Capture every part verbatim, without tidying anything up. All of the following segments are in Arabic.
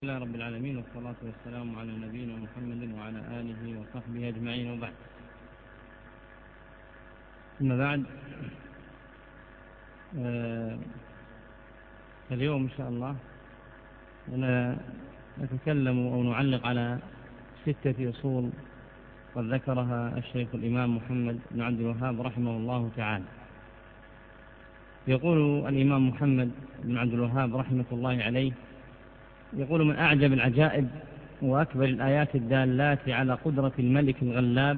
الله رب العالمين، والصلاة والسلام على نبينا محمد وعلى آله وصحبه أجمعين، وبعد. ثم بعد آه اليوم إن شاء الله أنا نتكلم أو نعلق على ستة أصول قد ذكرها الشيخ الإمام محمد بن عبد الوهاب رحمه الله تعالى. يقول الإمام محمد بن عبد الوهاب رحمة الله عليه، يقول: من أعجب العجائب وأكبر الآيات الدالات على قدرة الملك الغلاب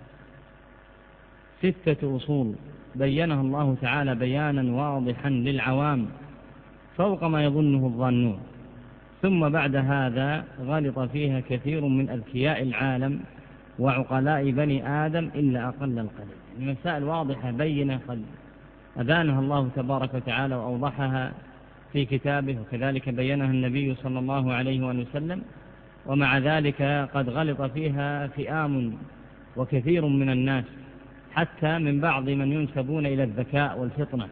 ستة أصول بينها الله تعالى بيانا واضحا للعوام فوق ما يظنه الظانون، ثم بعد هذا غلط فيها كثير من أذكياء العالم وعقلاء بني آدم إلا أقل القليل. المسائل واضحة بينة قد أبانها الله تبارك وتعالى وأوضحها في كتابه، وكذلك بينها النبي صلى الله عليه وسلم، ومع ذلك قد غلط فيها فئام وكثير من الناس، حتى من بعض من ينسبون إلى الذكاء والفطنة.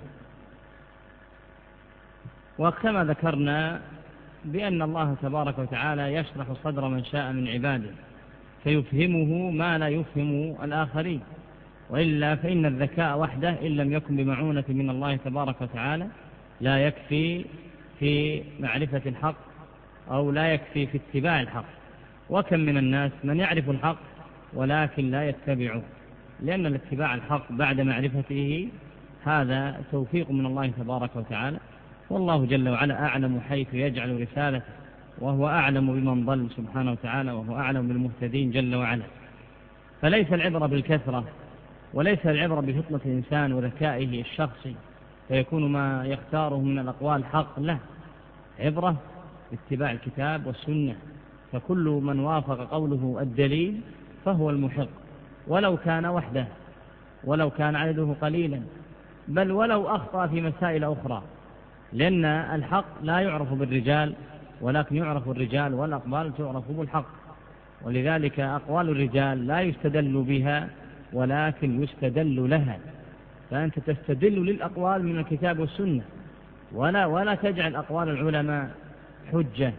وكما ذكرنا بأن الله تبارك وتعالى يشرح صدر من شاء من عباده فيفهمه ما لا يفهم الآخرين، وإلا فإن الذكاء وحده إن لم يكن بمعونة من الله تبارك وتعالى لا يكفي في معرفة الحق أو لا يكفي في اتباع الحق. وكم من الناس من يعرف الحق ولكن لا يتبعه، لأن الاتباع الحق بعد معرفته هذا توفيق من الله تبارك وتعالى، والله جل وعلا أعلم حيث يجعل رسالته، وهو أعلم بمن ضل سبحانه وتعالى، وهو أعلم بالمهتدين جل وعلا. فليس العبرة بالكثرة، وليس العبرة بفطنة الإنسان وذكائه الشخصي فيكون ما يختاره من الأقوال حق، لا، عبرة باتباع الكتاب والسنة، فكل من وافق قوله الدليل فهو المحق، ولو كان وحده، ولو كان عدده قليلا، بل ولو أخطأ في مسائل أخرى، لأن الحق لا يعرف بالرجال ولكن يعرف الرجال، والأقوال تعرف بالحق. ولذلك أقوال الرجال لا يستدل بها ولكن يستدل لها، فأنت تستدل للأقوال من الكتاب والسنة، ولا, ولا تجعل أقوال العلماء حجة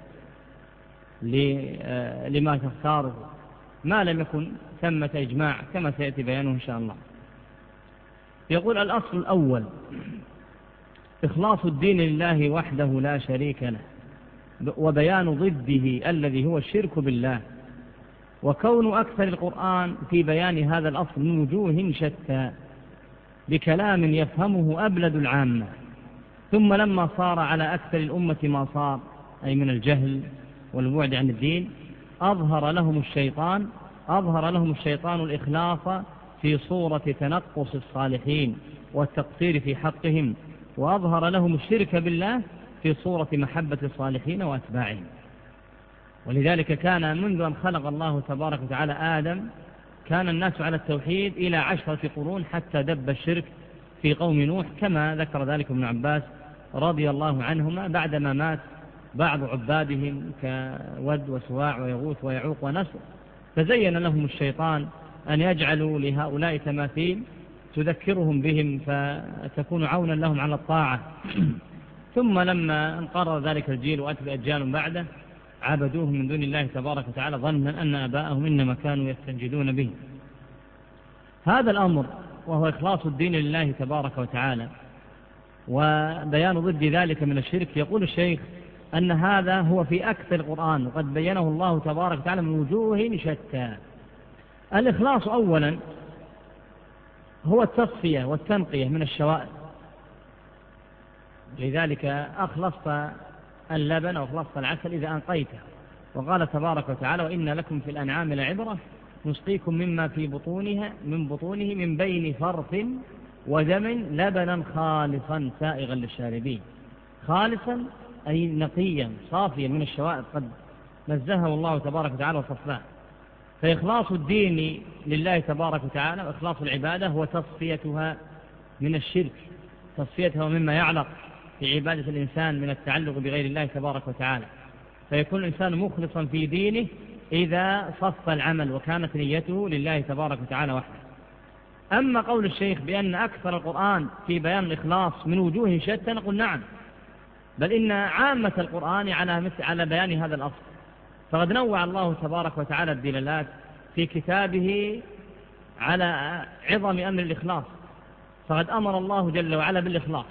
لما تختاره ما لم يكن ثمة إجماع، كما سيأتي بيانه إن شاء الله. يقول: الأصل الأول إخلاص الدين لله وحده لا شريك له، وبيان ضده الذي هو الشرك بالله، وكون أكثر القرآن في بيان هذا الأصل من وجوه شتى بكلام يفهمه أبلد العامة. ثم لما صار على أكثر الأمة ما صار، أي من الجهل والبعد عن الدين، أظهر لهم الشيطان أظهر لهم الشيطان الإخلاص في صورة تنقص الصالحين والتقصير في حقهم، وأظهر لهم الشرك بالله في صورة محبة الصالحين وأتباعهم. ولذلك كان منذ أن خلق الله تبارك وتعالى آدم كان الناس على التوحيد إلى عشرة قرون، حتى دب الشرك في قوم نوح، كما ذكر ذلك ابن عباس رضي الله عنهما بعدما مات بعض عبادهم كود وسواع ويغوث ويعوق ونسر، فزين لهم الشيطان أن يجعلوا لهؤلاء تماثيل تذكرهم بهم فتكون عونا لهم على الطاعة. ثم لما انقرض ذلك الجيل وأتى أجيال بعده عبدوهم من دون الله تبارك وتعالى ظنا أن آباءهم إنما كانوا يستنجدون به. هذا الأمر وهو إخلاص الدين لله تبارك وتعالى وبيان ضد ذلك من الشرك، يقول الشيخ أن هذا هو في أكثر القرآن، وقد بينه الله تبارك وتعالى من وجوه شتى. الإخلاص أولا هو التصفية والتنقية من الشوائب، لذلك أخلصت اللبن أو أخلصت العسل إذا أنقيته. وقال تبارك وتعالى: وإن لكم في الأنعام لعبرة نسقيكم مما في بطونها من بطونه من بين فرث ودم لبنا خالصا سائغا للشاربين. خالصا أي نقيا صافيا من الشوائب، قد نزهه الله تبارك وتعالى وصفاه. فإخلاص الدين لله تبارك وتعالى وإخلاص العبادة هو تصفيتها من الشرك، تصفيتها مما يعلق في عبادة الإنسان من التعلق بغير الله تبارك وتعالى، فيكون الإنسان مخلصا في دينه إذا صف العمل وكانت نيته لله تبارك وتعالى وحده. أما قول الشيخ بأن أكثر القرآن في بيان الإخلاص من وجوه شتى، نقول نعم، بل إن عامة القرآن على مثل على بيان هذا الأصل. فقد نوع الله تبارك وتعالى الدلالات في كتابه على عظم أمر الإخلاص، فقد أمر الله جل وعلا بالإخلاص،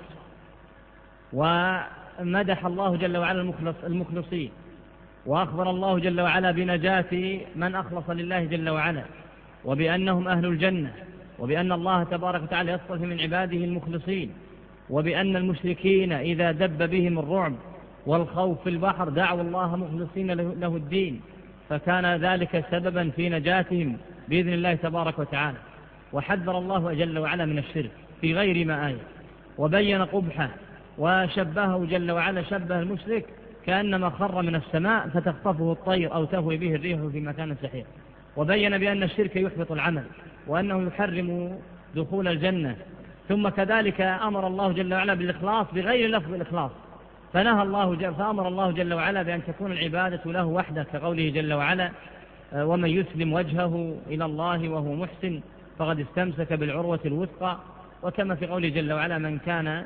ومدح الله جل وعلا المخلص المخلصين، وأخبر الله جل وعلا بنجاة من أخلص لله جل وعلا، وبأنهم أهل الجنة، وبأن الله تبارك وتعالى يصطفي من عباده المخلصين، وبأن المشركين إذا دب بهم الرعب والخوف في البحر دعوا الله مخلصين له الدين، فكان ذلك سببا في نجاتهم بإذن الله تبارك وتعالى. وحذر الله جل وعلا من الشرك في غير ما آية، وبين قبحه، وشبهه جل وعلا شبه المشرك كأنما خر من السماء فتخطفه الطير أو تهوي به الريح في مكان سحيق، وبين بأن الشرك يحبط العمل، وأنه يحرم دخول الجنة. ثم كذلك أمر الله جل وعلا بالإخلاص بغير لفظ الإخلاص، فنهى الله جل فأمر الله جل وعلا بأن تكون العبادة له وحده، كقوله جل وعلا ومن يسلم وجهه إلى الله وهو محسن فقد استمسك بالعروة الوثقى، وكما في قوله جل وعلا من كان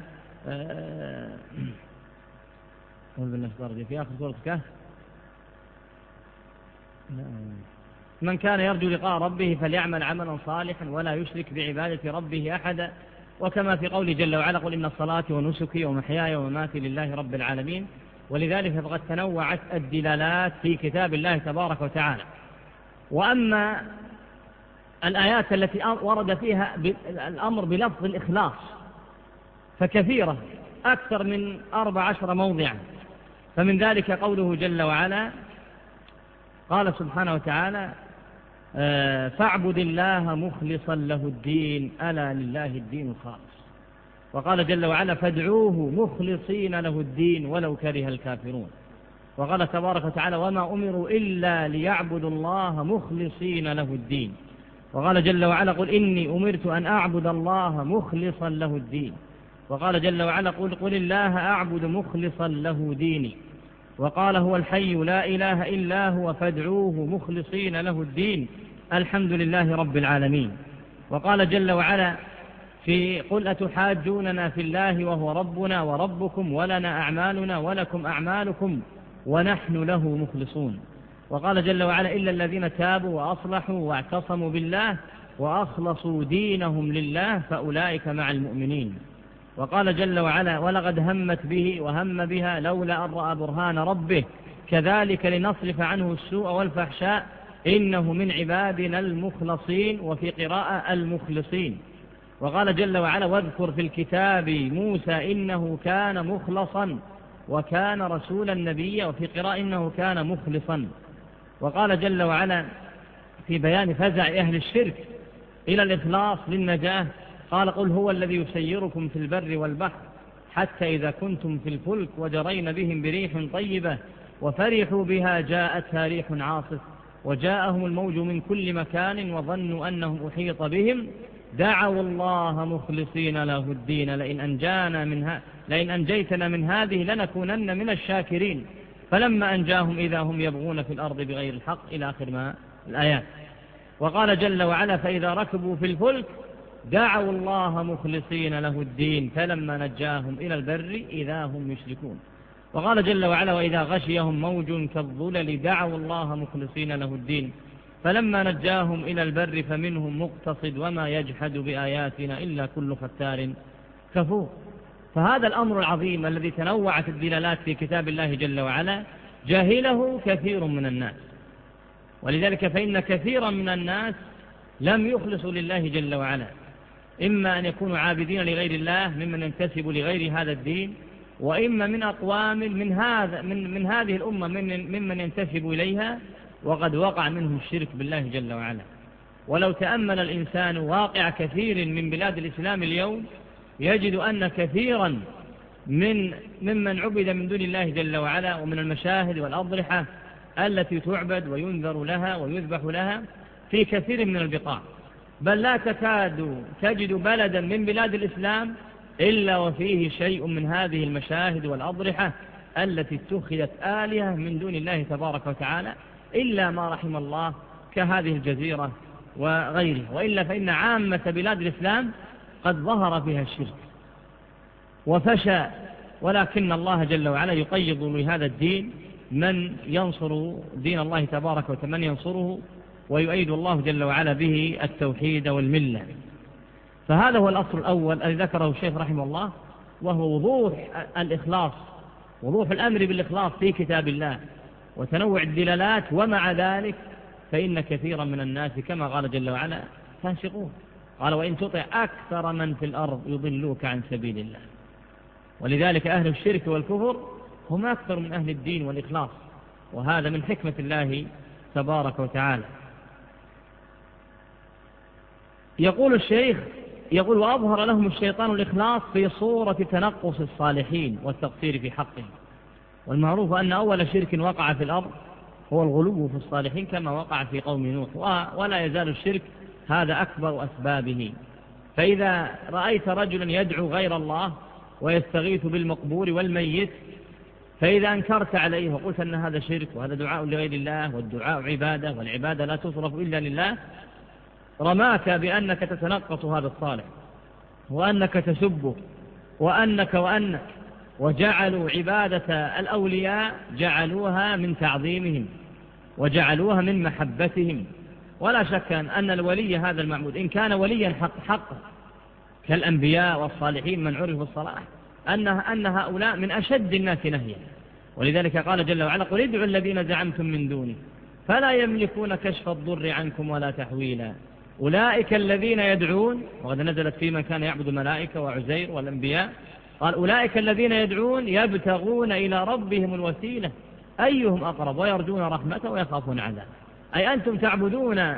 في آخر سورة الكهف من كان يرجو لقاء ربه فليعمل عملا صالحا ولا يشرك بعبادة ربه أحدا، وكما في قوله جل وعلا قل إن صلاتي ونسكي ومحياي ومماتي لله رب العالمين. ولذلك فقد تنوعت الدلالات في كتاب الله تبارك وتعالى. وأما الآيات التي ورد فيها الأمر بلفظ الإخلاص فكثيرة، أكثر من أربع عشر موضعا. فمن ذلك قوله جل وعلا قال سبحانه وتعالى فاعبد الله مخلصا له الدين ألا لله الدين الخالص. وقال جل وعلا فادعوه مخلصين له الدين ولو كره الكافرون. وقال تبارك وتعالى وما أمروا إلا ليعبدوا الله مخلصين له الدين. وقال جل وعلا قل إني أمرت أن أعبد الله مخلصا له الدين. وقال جل وعلا قل قل الله أعبد مخلصا له ديني. وقال هو الحي لا إله إلا هو فادعوه مخلصين له الدين الحمد لله رب العالمين. وقال جل وعلا في قل أتحاجوننا في الله وهو ربنا وربكم ولنا أعمالنا ولكم أعمالكم ونحن له مخلصون. وقال جل وعلا إلا الذين تابوا وأصلحوا واعتصموا بالله وأخلصوا دينهم لله فأولئك مع المؤمنين. وقال جل وعلا ولقد همت به وهم بها لولا أن رأى برهان ربه كذلك لنصرف عنه السوء والفحشاء إنه من عبادنا المخلصين، وفي قراءة المخلصين. وقال جل وعلا واذكر في الكتاب موسى إنه كان مخلصا وكان رسولا نبيا، وفي قراءة إنه كان مخلصا. وقال جل وعلا في بيان فزع أهل الشرك إلى الإخلاص للنجاة قال قل هو الذي يسيركم في البر والبحر حتى إذا كنتم في الفلك وجرين بهم بريح طيبة وفرحوا بها جاءتها ريح عاصف وجاءهم الموج من كل مكان وظنوا أنهم أحيط بهم دعوا الله مخلصين له الدين لئن أنجانا منها لئن أنجيتنا من هذه لنكونن من الشاكرين فلما أنجاهم إذا هم يبغون في الأرض بغير الحق إلى آخر ما الآيات. وقال جل وعلا فإذا ركبوا في الفلك دعوا الله مخلصين له الدين فلما نجاهم إلى البر إذا هم يشركون. وقال جل وعلا وإذا غشيهم موج كالظلل دعوا الله مخلصين له الدين فلما نجاهم إلى البر فمنهم مقتصد وما يجحد بآياتنا إلا كل ختار كفور. فهذا الأمر العظيم الذي تنوعت الدلالات في كتاب الله جل وعلا جاهله كثير من الناس، ولذلك فإن كثيرا من الناس لم يخلصوا لله جل وعلا، إما أن يكونوا عابدين لغير الله ممن ينتسب لغير هذا الدين، وإما من أقوام من هذا من من هذه الأمة من ممن ينتسب إليها وقد وقع منهم الشرك بالله جل وعلا. ولو تأمل الإنسان واقع كثير من بلاد الإسلام اليوم يجد أن كثيرا من ممن عبد من دون الله جل وعلا ومن المشاهد والأضرحة التي تعبد وينذر لها ويذبح لها في كثير من البقاع، بل لا تكاد تجد بلدا من بلاد الإسلام إلا وفيه شيء من هذه المشاهد والأضرحة التي اتخذت آلهة من دون الله تبارك وتعالى إلا ما رحم الله كهذه الجزيرة وغيره، وإلا فإن عامة بلاد الإسلام قد ظهر فيها الشرك وفشى ولكن الله جل وعلا يقيض لهذا الدين من ينصر دين الله تبارك وتعالى، من ينصره ويؤيد الله جل وعلا به التوحيد والملة. فهذا هو الأصل الأول الذي ذكره الشيخ رحمه الله، وهو وضوح الإخلاص، وضوح الأمر بالإخلاص في كتاب الله وتنوع الدلالات. ومع ذلك فإن كثيرا من الناس كما قال جل وعلا فاسقون، قال وإن تطع أكثر من في الأرض يضلوك عن سبيل الله. ولذلك أهل الشرك والكفر هم أكثر من أهل الدين والإخلاص، وهذا من حكمة الله تبارك وتعالى. يقول الشيخ يقول وأظهر لهم الشيطان الإخلاص في صورة تنقص الصالحين والتقصير في حقهم. والمعروف أن أول شرك وقع في الأرض هو الغلو في الصالحين كما وقع في قوم نوح، ولا يزال الشرك هذا أكبر أسبابه. فإذا رأيت رجلا يدعو غير الله ويستغيث بالمقبور والميت، فإذا أنكرت عليه وقلت أن هذا شرك وهذا دعاء لغير الله والدعاء عبادة والعبادة لا تصرف إلا لله، رماك بأنك تتنقص هذا الصالح وأنك تسبه وأنك وأنك وجعلوا عبادة الأولياء جعلوها من تعظيمهم وجعلوها من محبتهم. ولا شك أن الولي هذا المعبود إن كان وليا حق حقا كالأنبياء والصالحين من عرف الصلاح، أن, أن هؤلاء من أشد الناس نهيا. ولذلك قال جل وعلا قل ادعوا الذين زعمتم من دونه فلا يملكون كشف الضر عنكم ولا تحويلا أولئك الذين يدعون، وقد نزلت في من كان يعبد الملائكة وعزير والأنبياء، قال أولئك الذين يدعون يبتغون إلى ربهم الوسيلة أيهم أقرب ويرجون رحمته ويخافون عذابه. أي أنتم تعبدون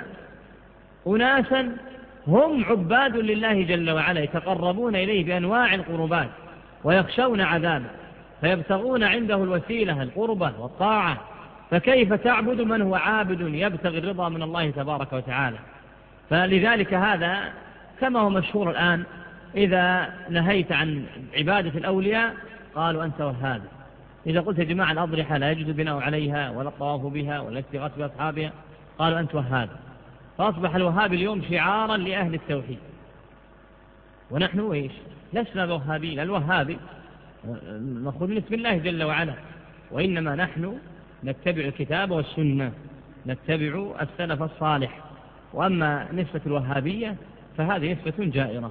أناسا هم عباد لله جل وعلا يتقربون إليه بأنواع القربات ويخشون عذابه، فيبتغون عنده الوسيلة القربة والطاعة. فكيف تعبد من هو عابد يبتغي الرضا من الله تبارك وتعالى؟ فلذلك هذا كما هو مشهور الآن، إذا نهيت عن عبادة الأولياء قالوا أنت وهذا. إذا قلت يا جماعة الأضرحة لا يجوز بناء عليها ولا الطواف بها ولا الاستغاثة بأصحابها قالوا أنت وهذا. فأصبح الوهابي اليوم شعارا لأهل التوحيد، ونحن إيش؟ لسنا بوهابين. الوهابي مأخوذ من اسم الله جل وعلا، وإنما نحن نتبع الكتاب والسنة، نتبع السلف الصالح. وأما نسبة الوهابية فهذه نسبة جائرة.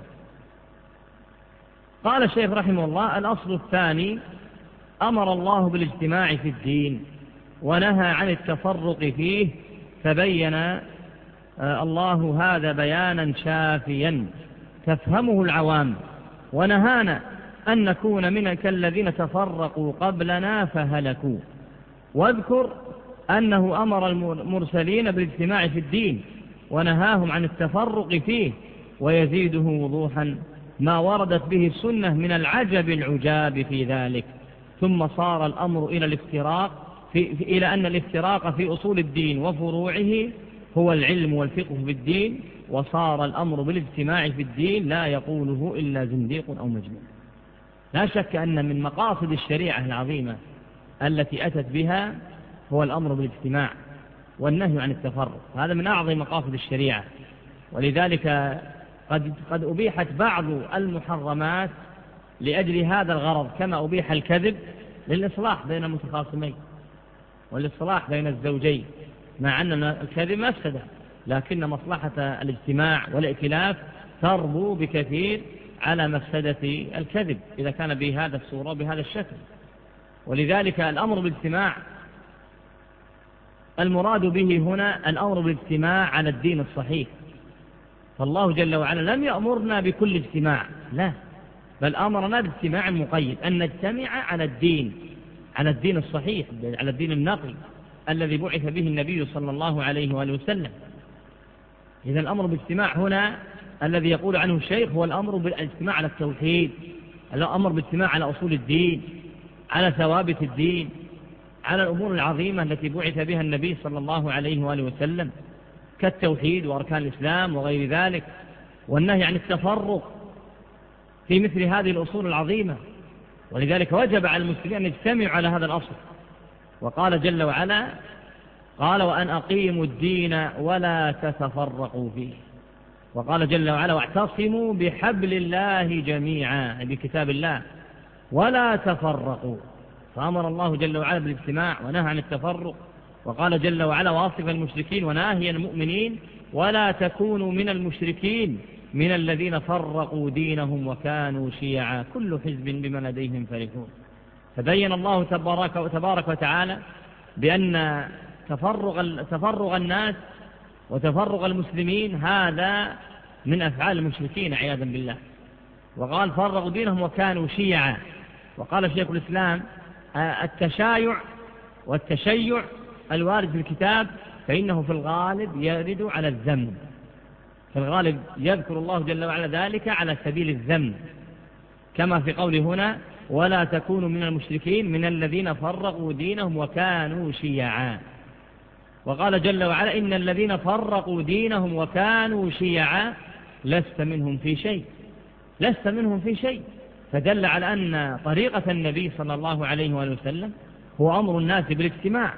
قال الشيخ رحمه الله الأصل الثاني أمر الله بالاجتماع في الدين ونهى عن التفرق فيه، فبين الله هذا بيانا شافيا تفهمه العوام، ونهانا أن نكون من كالذين تفرقوا قبلنا فهلكوا. واذكر أنه أمر المرسلين بالاجتماع في الدين ونهاهم عن التفرق فيه، ويزيده وضوحا ما وردت به السنة من العجب العجاب في ذلك. ثم صار الأمر إلى الافتراق في إلى أن الافتراق في أصول الدين وفروعه هو العلم والفقه بالدين، وصار الأمر بالاجتماع في الدين لا يقوله إلا زنديق أو مجنون. لا شك أن من مقاصد الشريعة العظيمة التي أتت بها هو الأمر بالاجتماع والنهي عن التفرق، هذا من أعظم مقاصد الشريعة. ولذلك قد, قد أبيحت بعض المحرمات لأجل هذا الغرض، كما أبيح الكذب للإصلاح بين المتخاصمين والإصلاح بين الزوجين، مع أن الكذب مفسدة، لكن مصلحة الاجتماع والائتلاف تربو بكثير على مفسدة الكذب إذا كان بهذا الصورة بهذا الشكل. ولذلك الأمر بالاجتماع المراد به هنا الأمر بالاجتماع على الدين الصحيح. فالله جل وعلا لم يأمرنا بكل اجتماع، لا، بل أمرنا باجتماع مقيد، أن نجتمع على الدين على الدين الصحيح، على الدين النقي الذي بعث به النبي صلى الله عليه وآله وسلم. إذا الأمر بالاجتماع هنا الذي يقول عنه الشيخ هو الأمر بالاجتماع على التوحيد، الأمر بالاجتماع على أصول الدين، على ثوابت الدين، على الأمور العظيمة التي بعث بها النبي صلى الله عليه وآله وسلم كالتوحيد وأركان الإسلام وغير ذلك، والنهي عن التفرق في مثل هذه الأصول العظيمة. ولذلك وجب على المسلمين أن يجتمعوا على هذا الأصل. وقال جل وعلا قال وأن أقيموا الدين ولا تتفرقوا فيه. وقال جل وعلا واعتصموا بحبل الله جميعا، بكتاب الله، ولا تفرقوا. فأمر الله جل وعلا بالاجتماع ونهى عن التفرق، وقال جل وعلا واصف المشركين وناهي المؤمنين: ولا تكونوا من المشركين من الذين فرقوا دينهم وكانوا شيعا كل حزب بما لديهم فرحون. فبين الله تبارك وتبارك وتعالى بأن تفرغ تفرغ الناس وتفرغ المسلمين هذا من أفعال المشركين عياذا بالله، وقال فرغوا دينهم وكانوا شيعا. وقال شيخ الإسلام: التشايع والتشيع الوارد في الكتاب فإنه في الغالب يرد على الذم، في الغالب يذكر الله جل وعلا ذلك على سبيل الذم، كما في قوله هنا: ولا تكونوا من المشركين من الذين فرقوا دينهم وكانوا شيعا. وقال جل وعلا: إن الذين فرقوا دينهم وكانوا شيعا لست منهم في شيء، لست منهم في شيء. فدل على أن طريقة النبي صلى الله عليه وآله وسلم هو أمر الناس بالاجتماع،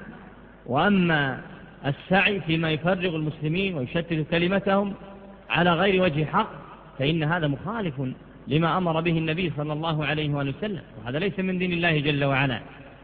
وأما السعي فيما يفرق المسلمين ويشتت كلمتهم على غير وجه حق فإن هذا مخالف لما أمر به النبي صلى الله عليه وآله وسلم، وهذا ليس من دين الله جل وعلا.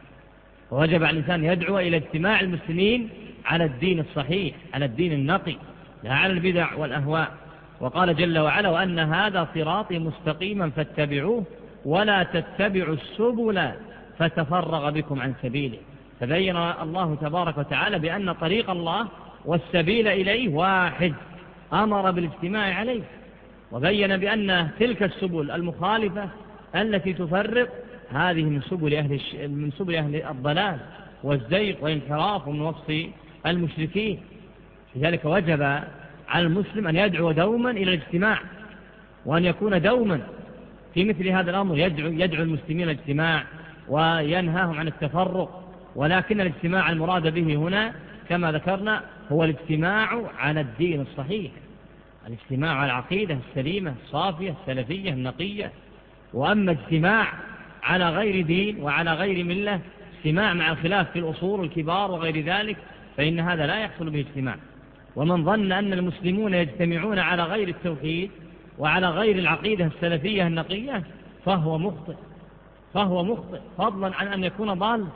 ووجب على الإنسان يدعو إلى اجتماع المسلمين على الدين الصحيح، على الدين النقي، لا على البدع والأهواء. وقال جل وعلا: وأن هذا صراطي مستقيما فاتبعوه ولا تتبعوا السبل فتفرغ بكم عن سبيله. فبين الله تبارك وتعالى بأن طريق الله والسبيل إليه واحد، أمر بالاجتماع عليه، وبين بأن تلك السبل المخالفة التي تفرق هذه من سبل أهل, الش... من سبل أهل الضلال والزيغ والانحراف ومن وصف المشركين. لذلك وجب على المسلم أن يدعو دوما إلى الاجتماع، وأن يكون دوما في مثل هذا الأمر يدعو, يدعو المسلمين الاجتماع وينهاهم عن التفرق. ولكن الاجتماع المراد به هنا كما ذكرنا هو الاجتماع على الدين الصحيح، الاجتماع على العقيدة السليمة الصافية السلفية النقية. وأما اجتماع على غير دين وعلى غير ملة، اجتماع مع الخلاف في الأصول الكبار وغير ذلك، فإن هذا لا يحصل به اجتماع. ومن ظن أن المسلمون يجتمعون على غير التوحيد وعلى غير العقيدة السلفية النقية فهو مخطئ، فهو مخطئ فضلا عن أن يكون ضال.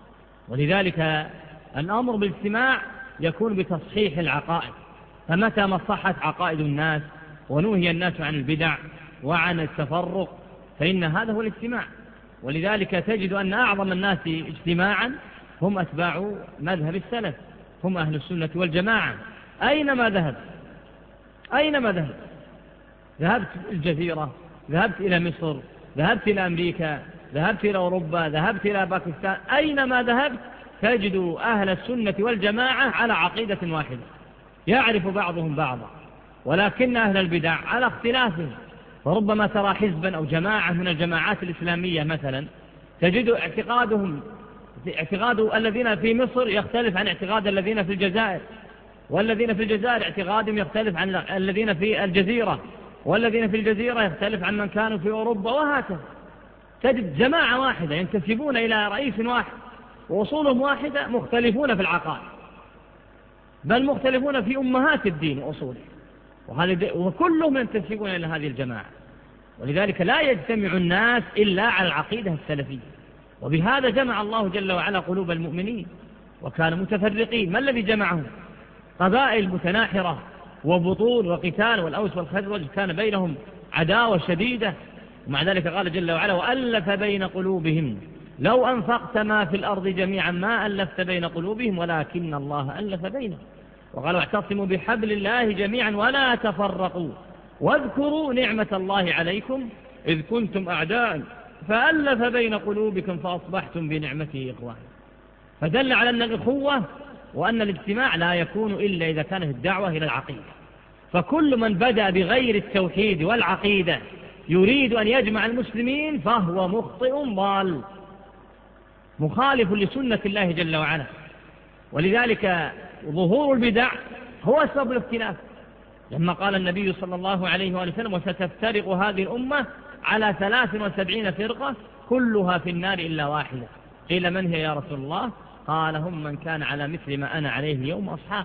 ولذلك الأمر بالاجتماع يكون بتصحيح العقائد، فمتى ما صحت عقائد الناس ونهي الناس عن البدع وعن التفرق فإن هذا هو الاجتماع. ولذلك تجد أن أعظم الناس اجتماعا هم أتباع مذهب السلف، هم أهل السنة والجماعة. أينما ذهب أينما ذهب ذهبت الجزيرة، ذهبت إلى مصر، ذهبت إلى أمريكا، ذهبت إلى أوروبا، ذهبت إلى باكستان، أينما ذهبت تجد أهل السنة والجماعة على عقيدة واحدة، يعرف بعضهم بعضا، ولكن أهل البدع على اختلافهم. فربما ترى حزبا أو جماعة من الجماعات الإسلامية مثلا تجد اعتقادهم اعتقاد الذين في مصر يختلف عن اعتقاد الذين في الجزائر، والذين في الجزائر اعتقادهم يختلف عن الذين في الجزيرة، والذين في الجزيرة يختلف عن من كانوا في أوروبا، وهكذا. تجد جماعة واحدة ينتسبون إلى رئيس واحد وأصولهم واحدة، مختلفون في العقائد، بل مختلفون في أمهات الدين وأصوله، وكلهم ينتسبون إلى هذه الجماعة. ولذلك لا يجتمع الناس إلا على العقيدة السلفية. وبهذا جمع الله جل وعلا قلوب المؤمنين، وكانوا متفرقين. ما الذي جمعهم؟ قبائل متناحرة وبطول وقتال، والأوس والخزرج كان بينهم عداوة شديدة، ومع ذلك قال جل وعلا: وألف بين قلوبهم لو أنفقت ما في الأرض جميعا ما ألفت بين قلوبهم ولكن الله ألف بينهم. وقالوا: اعتصموا بحبل الله جميعا ولا تفرقوا واذكروا نعمة الله عليكم إذ كنتم أعداء فألف بين قلوبكم فأصبحتم بنعمته إخوانا. فدل على أن الإخوة وأن الاجتماع لا يكون إلا إذا كانت الدعوة إلى العقيدة. فكل من بدأ بغير التوحيد والعقيدة يريد أن يجمع المسلمين فهو مخطئ ضال مخالف لسنة الله جل وعلا. ولذلك ظهور البدع هو سبب الاختلاف، لما قال النبي صلى الله عليه وآله وسلم: وستفترق هذه الأمة على ثلاث وسبعين فرقة كلها في النار إلا واحدة. قيل: من هي يا رسول الله؟ قال: هم من كان على مثل ما أنا عليه اليوم أصحاب.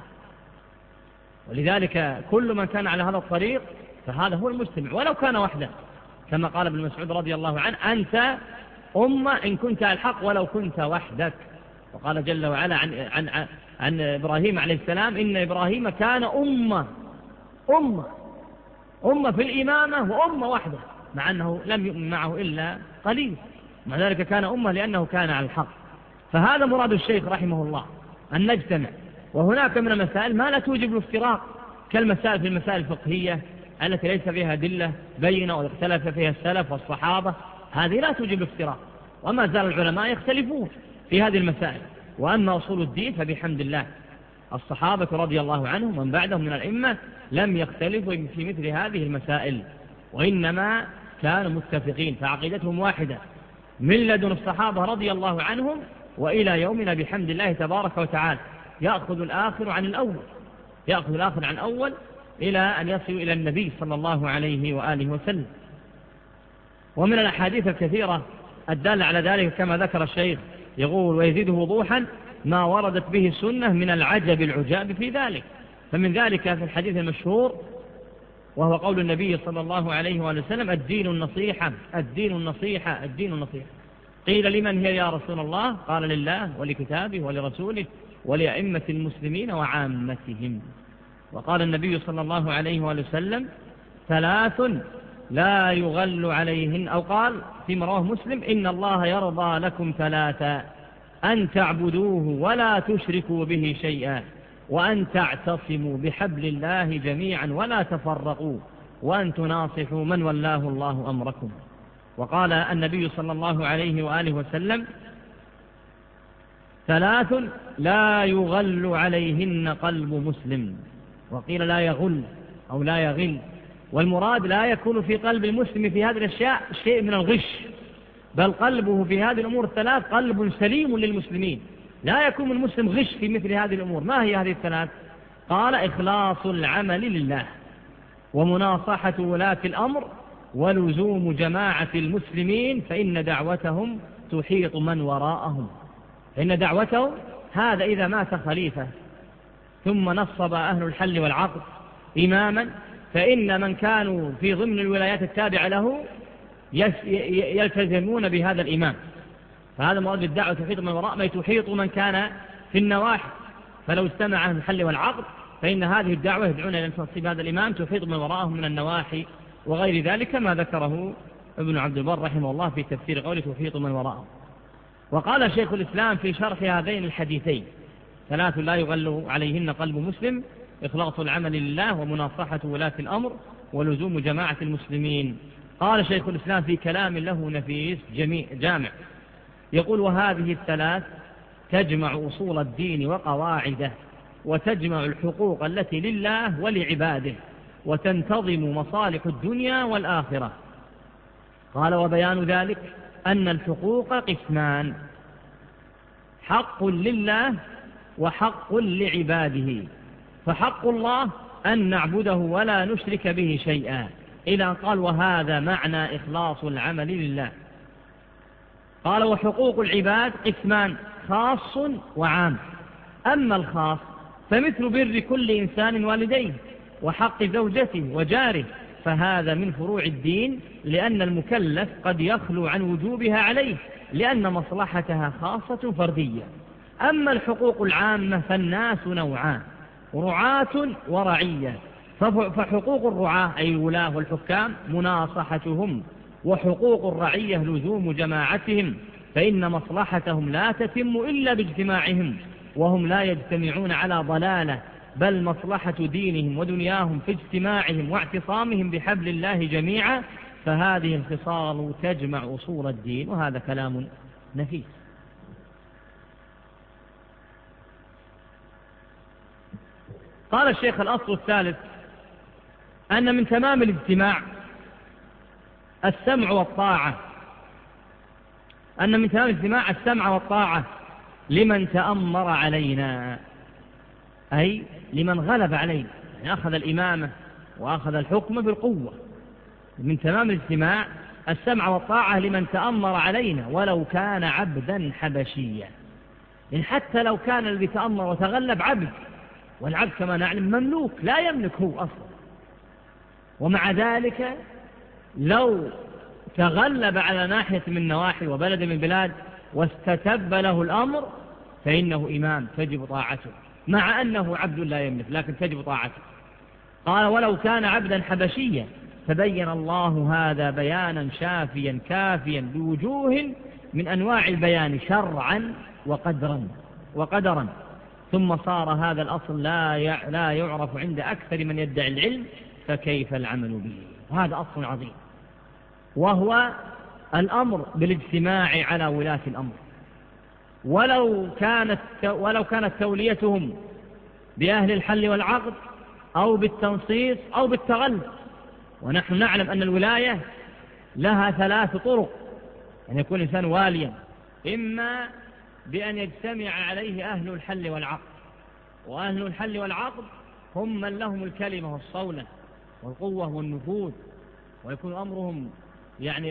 ولذلك كل من كان على هذا الطريق فهذا هو المجتمع ولو كان وحده، كما قال ابن مسعود رضي الله عنه: أنت أمة إن كنت على الحق ولو كنت وحدك. وقال جل وعلا عن, عن, عن, عن إبراهيم عليه السلام إن إبراهيم كان أمة أمة أمة في الإمامة وأمة وحده، مع أنه لم يؤمن معه إلا قليل، مع ذلك كان أمة لأنه كان على الحق. فهذا مراد الشيخ رحمه الله أن نجتمع. وهناك من المسائل ما لا توجب الافتراق، كالمسائل في المسائل الفقهية التي ليس فيها أدلة بينة واختلف فيها السلف والصحابة، هذه لا توجب الافتراق، وما زال العلماء يختلفون في هذه المسائل. وأما أصول الدين فبحمد الله الصحابة رضي الله عنهم ومن بعدهم من الأئمة لم يختلفوا في مثل هذه المسائل، وإنما كانوا متفقين، فعقيدتهم واحدة من لدن الصحابة رضي الله عنهم وإلى يومنا بحمد الله تبارك وتعالى. يأخذ الآخر عن الأول، يأخذ الآخر عن الأول إلى أن يصل إلى النبي صلى الله عليه وآله وسلم. ومن الأحاديث الكثيرة الدالة على ذلك كما ذكر الشيخ يقول ويزيده وضوحا ما وردت به السنة من العجب العجاب في ذلك. فمن ذلك في الحديث المشهور وهو قول النبي صلى الله عليه وآله وسلم الدين النصيحة الدين النصيحة الدين النصيحة. قيل لمن هي يا رسول الله؟ قال لله ولكتابه ولرسوله ولأئمة المسلمين وعامتهم. وقال النبي صلى الله عليه وآله وسلم ثلاث لا يغل عليهن، أو قال فيما رواه مسلم إن الله يرضى لكم ثلاثا أن تعبدوه ولا تشركوا به شيئا وأن تعتصموا بحبل الله جميعا ولا تفرقوا وأن تناصحوا من ولاه الله أمركم. وقال النبي صلى الله عليه وآله وسلم ثلاث لا يغل عليهن قلب مسلم. وقيل لا يغل أو لا يغل، والمراد لا يكون في قلب المسلم في هذه الأشياء شيء من الغش، بل قلبه في هذه الأمور الثلاث قلب سليم للمسلمين، لا يكون المسلم غش في مثل هذه الأمور. ما هي هذه الثلاث؟ قال إخلاص العمل لله ومناصحة ولاة الأمر ولزوم جماعة المسلمين فإن دعوتهم تحيط من وراءهم. فإن دعوتهم هذا إذا مات خليفة ثم نصب أهل الحل والعقد إماما فإن من كانوا في ضمن الولايات التابعة له يلتزمون بهذا الإمام. فهذا مراد الدعوة تحيط من وراء ما تحيط من كان في النواحي. فلو استمع أهل الحل والعقد فإن هذه الدعوة يدعون إلى تنصيب هذا الإمام تحيط من وراءهم من النواحي وغير ذلك ما ذكره ابن عبد البر رحمه الله في تفسير قوله تحيط من وراءهم. وقال شيخ الإسلام في شرح هذين الحديثين ثلاث لا يغل عليهن قلب مسلم إخلاص العمل لله ومناصحة ولاة الأمر ولزوم جماعة المسلمين. قال شيخ الإسلام في كلام له نفيس جميع جامع يقول وهذه الثلاث تجمع أصول الدين وقواعده وتجمع الحقوق التي لله ولعباده وتنتظم مصالح الدنيا والآخرة. قال وبيان ذلك أن الحقوق قسمان حق لله وحق لعباده. فحق الله أن نعبده ولا نشرك به شيئا إذا قال وهذا معنى إخلاص العمل لله. قال وحقوق العباد قسمان خاص وعام. أما الخاص فمثل بر كل إنسان والديه وحق زوجته وجاره فهذا من فروع الدين لأن المكلف قد يخلو عن وجوبها عليه لأن مصلحتها خاصة فردية. أما الحقوق العامة فالناس نوعان رعاة ورعية. فحقوق الرعاة أي الولاة والحكام مناصحتهم وحقوق الرعية لزوم جماعتهم فإن مصلحتهم لا تتم إلا باجتماعهم وهم لا يجتمعون على ضلالة بل مصلحة دينهم ودنياهم في اجتماعهم واعتصامهم بحبل الله جميعا. فهذه الخصال تجمع أصول الدين. وهذا كلام نفيس. قال الشيخ الأصل الثالث أن من تمام الاجتماع السمع والطاعة أن من تمام الاجتماع السمع والطاعة لمن تأمر علينا أي لمن غلب علينا يعني أخذ الإمامة وأخذ الحكم بالقوة. من تمام الاجتماع السمع والطاعة لمن تأمر علينا ولو كان عبدا حبشيا. إن حتى لو كان الذي تأمر وتغلب عبد والعبد كما نعلم مملوك لا يملك هو أصلا ومع ذلك لو تغلب على ناحية من نواحي وبلد من بلاد واستتب له الأمر فإنه إمام تجب طاعته، مع أنه عبد لا يملك لكن تجب طاعته. قال ولو كان عبدا حبشيا، فبين الله هذا بيانا شافيا كافيا بوجوه من أنواع البيان شرعا وقدرا وقدرا ثم صار هذا الأصل لا لا يعرف عند أكثر من يدعي العلم، فكيف العمل به؟ هذا أصل عظيم، وهو الأمر بالاجتماع على ولاة الأمر، ولو كانت ولو كانت توليتهم بأهل الحل والعقد أو بالتنصيص أو بالتغلب. ونحن نعلم أن الولاية لها ثلاث طرق أن يكون الإنسان واليا، إما بأن يجتمع عليه أهل الحل والعقد، وأهل الحل والعقد هم من لهم الكلمة والصولة والقوة والنفوذ، ويكون أمرهم يعني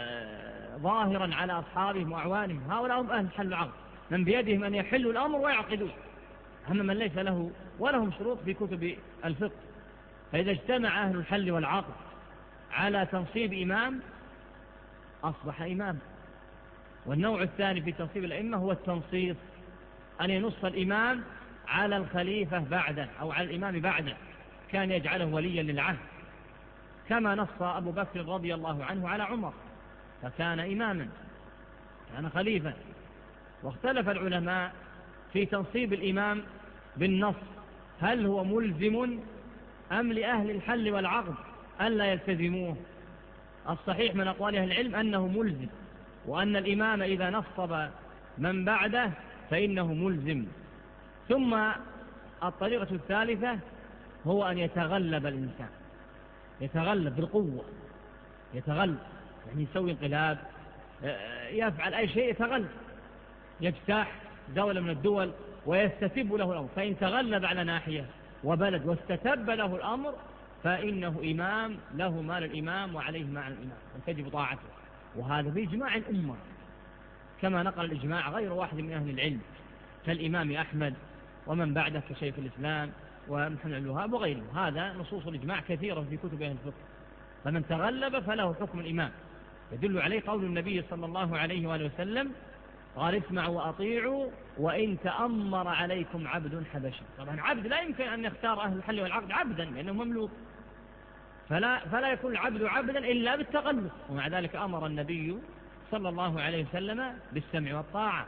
ظاهرا على أصحابهم وأعوانهم. هؤلاء هم أهل الحل والعقد، من بيدهم أن يحلوا الأمر ويعقدوه، أما من ليس له ولهم شروط في كتب الفقه. فإذا اجتمع أهل الحل والعقد على تنصيب إمام أصبح إمام. والنوع الثاني في تنصيب الأئمة هو التنصيص، أن ينص الإمام على الخليفة بعده أو على الإمام بعده، كان يجعله وليا للعهد، كما نص أبو بكر رضي الله عنه على عمر فكان إماما كان خليفة. واختلف العلماء في تنصيب الإمام بالنص، هل هو ملزم أم لأهل الحل والعقد ألا يلتزموه؟ الصحيح من أقوال أهل العلم أنه ملزم، وأن الإمام إذا نصب من بعده فإنه ملزم. ثم الطريقة الثالثة هو أن يتغلب الإنسان، يتغلب بالقوة، يتغلب يعني يسوي انقلاب، يفعل أي شيء يتغلب، يجتاح دولة من الدول ويستتب له الأمر. فإن تغلب على ناحية وبلد واستتب له الأمر فإنه إمام، له مال الإمام وعليه مال الإمام وتجب طاعته. وهذا بإجماع الأمة كما نقل الإجماع غير واحد من أهل العلم كالإمام أحمد ومن بعده كشيخ الإسلام ومحمد بن الوهاب وغيره. هذا نصوص الإجماع كثيرة في كتب أهل الفقه. فمن تغلب فله حكم الإمام، يدل عليه قول النبي صلى الله عليه وآله وسلم قال اسمعوا وأطيعوا وإن تأمر عليكم عبد حبشي. طبعا عبد لا يمكن أن يختار أهل الحل والعقد عبدا لأنه مملوك، فلا, فلا يكون العبد عبدا إلا بالتغلب. ومع ذلك أمر النبي صلى الله عليه وسلم بالسمع والطاعة.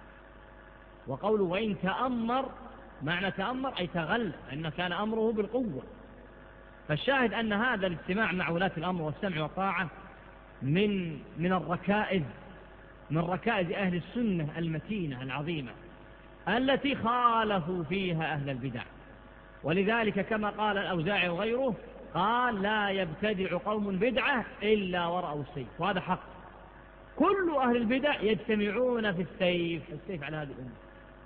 وقوله وإن تأمر، معنى تأمر أي تغلب، أنه كان أمره بالقوة. فالشاهد أن هذا الاجتماع مع ولاة الأمر والسمع والطاعة من من الركائز من ركائز أهل السنة المتينة العظيمة التي خالفوا فيها أهل البدع. ولذلك كما قال الأوزاعي وغيره قال لا يبتدع قوم بدعة إلا ورأوا السيف. وهذا حق، كل أهل البدع يجتمعون في السيف السيف على هذه الأمة.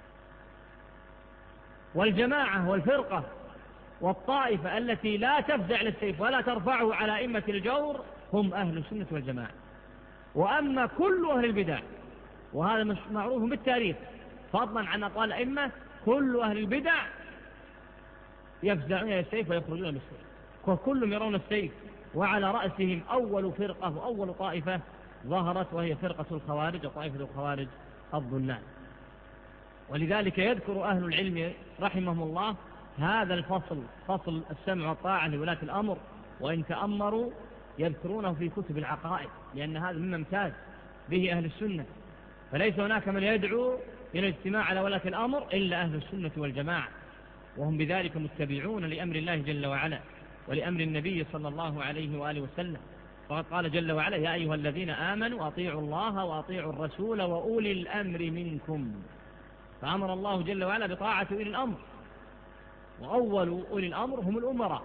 والجماعة والفرقة والطائفة التي لا تفزع للسيف ولا ترفعه على أئمة الجور هم أهل السنة والجماعة. وأما كل أهل البدع، وهذا معروف بالتاريخ فضلا عن أقوال الأئمة، كل أهل البدع يفزعون للسيف ويخرجون بالسيف، وكلهم يرون السيف. وعلى رأسهم أول فرقة وأول طائفة ظهرت وهي فرقة الخوارج وطائفة الخوارج الضلال. ولذلك يذكر أهل العلم رحمهم الله هذا الفصل، فصل السمع والطاعة لولاة الأمر وإن تأمروا، يذكرونه في كتب العقائد، لأن هذا مما امتاز به أهل السنة. فليس هناك من يدعو إلى الاجتماع على ولاة الأمر إلا أهل السنة والجماعة، وهم بذلك متبعون لأمر الله جل وعلا ولأمر النبي صلى الله عليه وآله وسلم. فقد قال جل وعلا يا أيها الذين آمنوا أطيعوا الله وأطيعوا الرسول وأولي الأمر منكم. فأمر الله جل وعلا بطاعة أولي الأمر، وأول أولي الأمر هم الأمراء،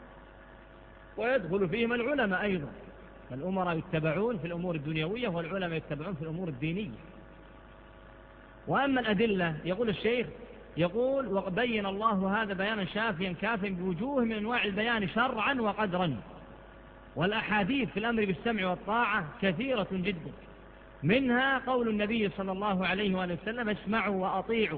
ويدخل فيهم العلماء أيضا. الأمراء يتبعون في الأمور الدنيوية والعلماء يتبعون في الأمور الدينية. وأما الأدلة يقول الشيخ يقول وبين الله هذا بيانا شافيا كافيا بوجوه من أنواع البيان شرعا وقدرا. والأحاديث في الأمر بالسمع والطاعة كثيرة جدا، منها قول النبي صلى الله عليه وآله وسلم اسمعوا وأطيعوا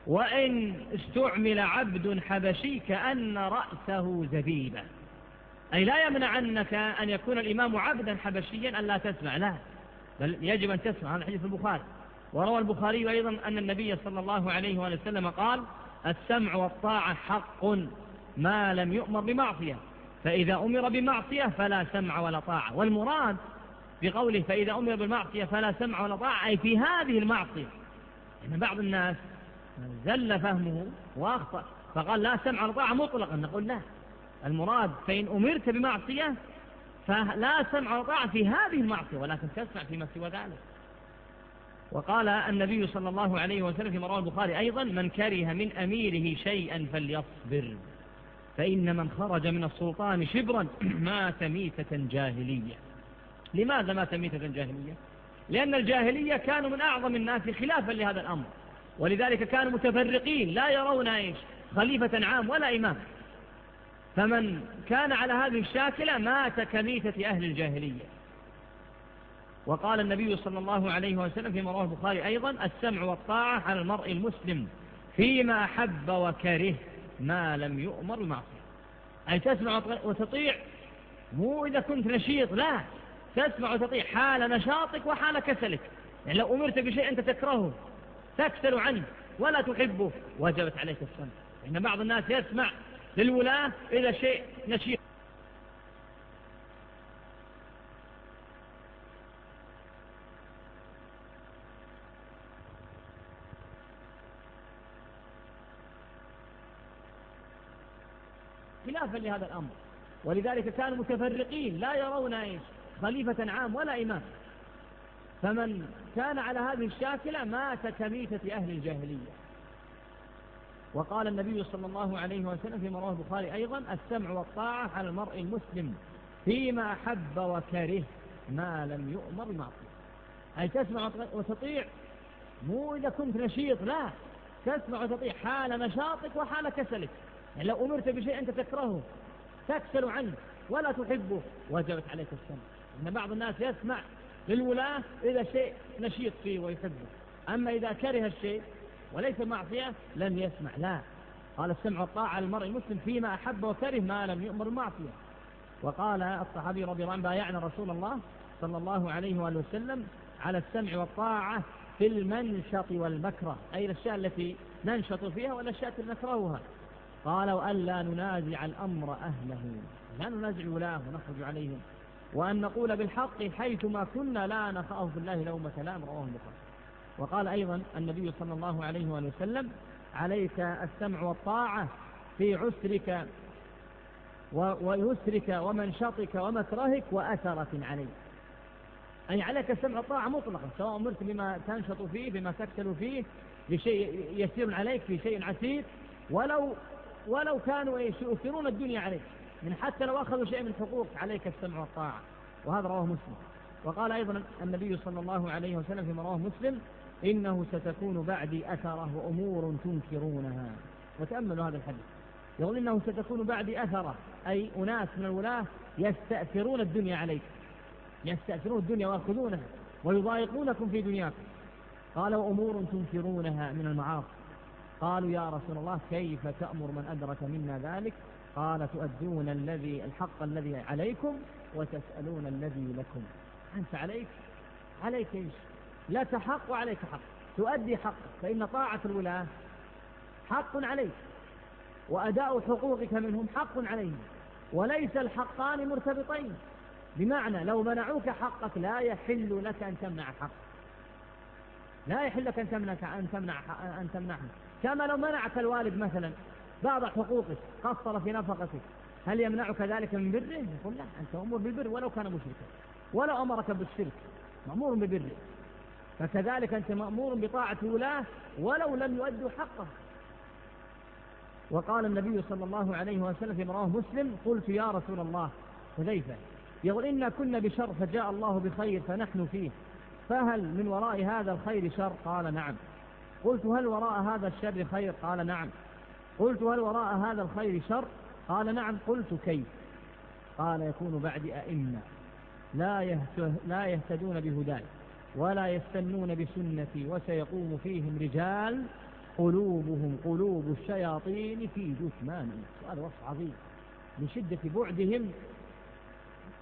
وإن استعمل عبد حبشي كأن رأسه زبيبة، أي لا يمنعنك أن يكون الإمام عبدا حبشيا أن لا تسمع، لا، بل يجب أن تسمع. هذا حديث البخاري. وروى البخاري أيضا أن النبي صلى الله عليه وسلم قال: السمع والطاعة حق ما لم يؤمر بمعصية، فإذا أمر بمعصية فلا سمع ولا طاعة. والمراد بقوله فإذا أمر بالمعصية فلا سمع ولا طاعة أي في هذه المعصية. يعني بعض الناس زل فهمه وأخطأ فقال لا سمع ولا طاعة مطلقا. نقول لا، المراد فإن أمرت بمعصية فلا سمع ولا طاعة في هذه المعصية، ولكن تسمع فيما سوى ذلك. وقال النبي صلى الله عليه وسلم في رواه البخاري أيضا: من كره من أميره شيئا فليصبر، فإن من خرج من السلطان شبرا مات ميتة جاهلية. لماذا مات ميتة جاهلية؟ لأن الجاهلية كانوا من أعظم الناس خلافا لهذا الأمر، ولذلك كانوا متفرقين لا يرون إيش خليفة عام ولا إمام، فمن كان على هذه الشاكلة مات كميتة أهل الجاهلية. وقال النبي صلى الله عليه وسلم في رواه البخاري أيضا: السمع والطاعة على المرء المسلم فيما أحب وكره ما لم يؤمر بمعصية. أي تسمع وتطيع، مو إذا كنت نشيط، لا، تسمع وتطيع حال نشاطك وحال كسلك. يعني لو أمرت بشيء أنت تكرهه تكسل عنه ولا تحبه وجبت عليك السمع. إن بعض الناس يسمع للولاة إذا شيء نشيط. خلافا لهذا الأمر، ولذلك كانوا متفرقين لا يرون إيش خليفة عام ولا إمام، فمن كان على هذه الشاكلة مات كميتة أهل الجاهلية. وقال النبي صلى الله عليه وسلم في رواه البخاري أيضا: السمع والطاعة على المرء المسلم فيما أحب وكره ما لم يؤمر بمعصية. أي تسمع وتطيع، مو إذا كنت نشيط، لا، تسمع وتطيع حال نشاطك وحال كسلك. يعني لو أمرت بشيء أنت تكرهه تكسل عنه ولا تحبه وجبت عليك السمع. إن بعض الناس يسمع للولاة إذا شيء نشيط فيه ويحبه، أما إذا كره الشيء وليس معصية لن يسمع، لا. قال: السمع والطاعة على المرء المسلم فيما أحب وكره ما لم يؤمر بالمعصية. وقال الصحابي رضي الله عنه: بايعنا رسول الله صلى الله عليه وآله وسلم على السمع والطاعة في المنشط والمكره، أي الأشياء التي ننشط فيها والأشياء التي نكرهها. قال: وألا ننازع الأمر أهله، لا ننازع الولاة ونخرج عليهم، وأن نقول بالحق حيثما كنا لا نخاف بالله لومة لائم. رواه البخاري. وقال أيضا النبي صلى الله عليه وآله وسلم: عليك السمع والطاعة في عسرك ويسرك ومنشطك ومكرهك وأثرة عليك. أي عليك السمع والطاعة مطلقا، سواء أمرت بما تنشط فيه بما تكسل فيه بشيء يسير عليك في شيء عسير، ولو ولو كانوا يؤثرون الدنيا عليك، من حتى لو أخذوا شيء من حقوق عليك السمع والطاعة. وهذا رواه مسلم. وقال أيضا النبي صلى الله عليه وسلم في رواه مسلم: إنه ستكون بعدي أثرة وأمور تنكرونها. وتأملوا هذا الحديث، يقول إنه ستكون بعدي أثرة، أي أناس من الولاة يستأثرون الدنيا عليك، يستأثرون الدنيا ويأخذونها ويضايقونكم في دنياكم. قال: وأمور تنكرونها من المعاصي. قالوا: يا رسول الله كيف تأمر من أدرك منا ذلك؟ قال: تؤدون الذي الحق الذي عليكم وتسألون الذي لكم. أنت عليك عليك إيش؟ لك حق وعليك حق، تؤدي حق، فإن طاعة الولاة حق عليك، وأداء حقوقك منهم حق عليهم، وليس الحقان مرتبطين. بمعنى لو منعوك حقك لا يحل لك أن تمنع حق، لا يحل لك أن تمنع أن تمنع أن تمنعه. كما لو منعك الوالد مثلا بعض حقوقك، قصر في نفقتك، هل يمنعك ذلك من بره؟ يقول لا، أنت مأمور بالبر ولو كان مشركا، ولو أمرك بالشرك مأمور ببره. فكذلك أنت مأمور بطاعة الولاة ولو لم يؤدوا حقه. وقال النبي صلى الله عليه وسلم في رواه مسلم: قلت يا رسول الله، حذيفة يقول: إنا كنا بشر فجاء الله بخير فنحن فيه، فهل من وراء هذا الخير شر؟ قال: نعم. قلت: هل وراء هذا الشر خير؟ قال: نعم. قلت: هل وراء هذا الخير شر؟ قال: نعم. قلت: كيف؟ قال: يكون بعد أئمة لا يهتدون بهداي ولا يستنون بسنتي، وسيقوم فيهم رجال قلوبهم قلوب الشياطين في جثمانهم. هذا وصف عظيم من شدة بعدهم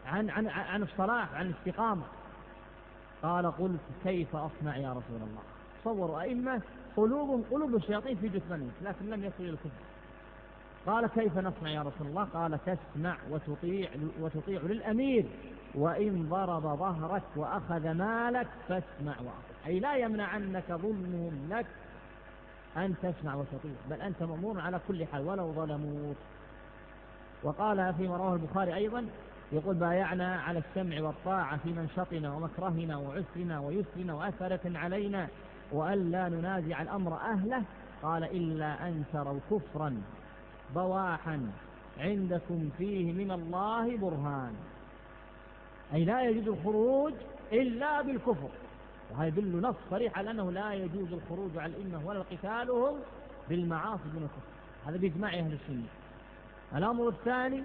عن, عن, عن الصلاح عن الاستقامة. قال قلت كيف أصنع يا رسول الله؟ تصوروا أئمة قلوب قلوب الشياطين في جثمانهم لكن لم يصل إلى الكفر. قال كيف نصنع يا رسول الله؟ قال تسمع وتطيع, وتطيع للأمير، وإن ضرب ظهرك وأخذ مالك فاسمع وأطيع، أي لا يمنعنك ظلمهم لك أن تسمع وتطيع، بل أنت مأمور على كل حال ولو ظلموك. وقال فيما رواه البخاري أيضا يقول بايعنا على السمع والطاعة في منشطنا ومكرهنا وعسرنا ويسرنا وأثرة علينا وألا ننازع الأمر أهله. قال إلا أن تروا كفرا بواحا عندكم فيه من الله برهان، أي لا يجوز الخروج إلا بالكفر. وهذا يدل نص صريح على أنه لا يجوز الخروج على الأمة ولا قتالهم بالمعاصي دون الكفر، هذا بإجماع أهل السنة. الأمر الثاني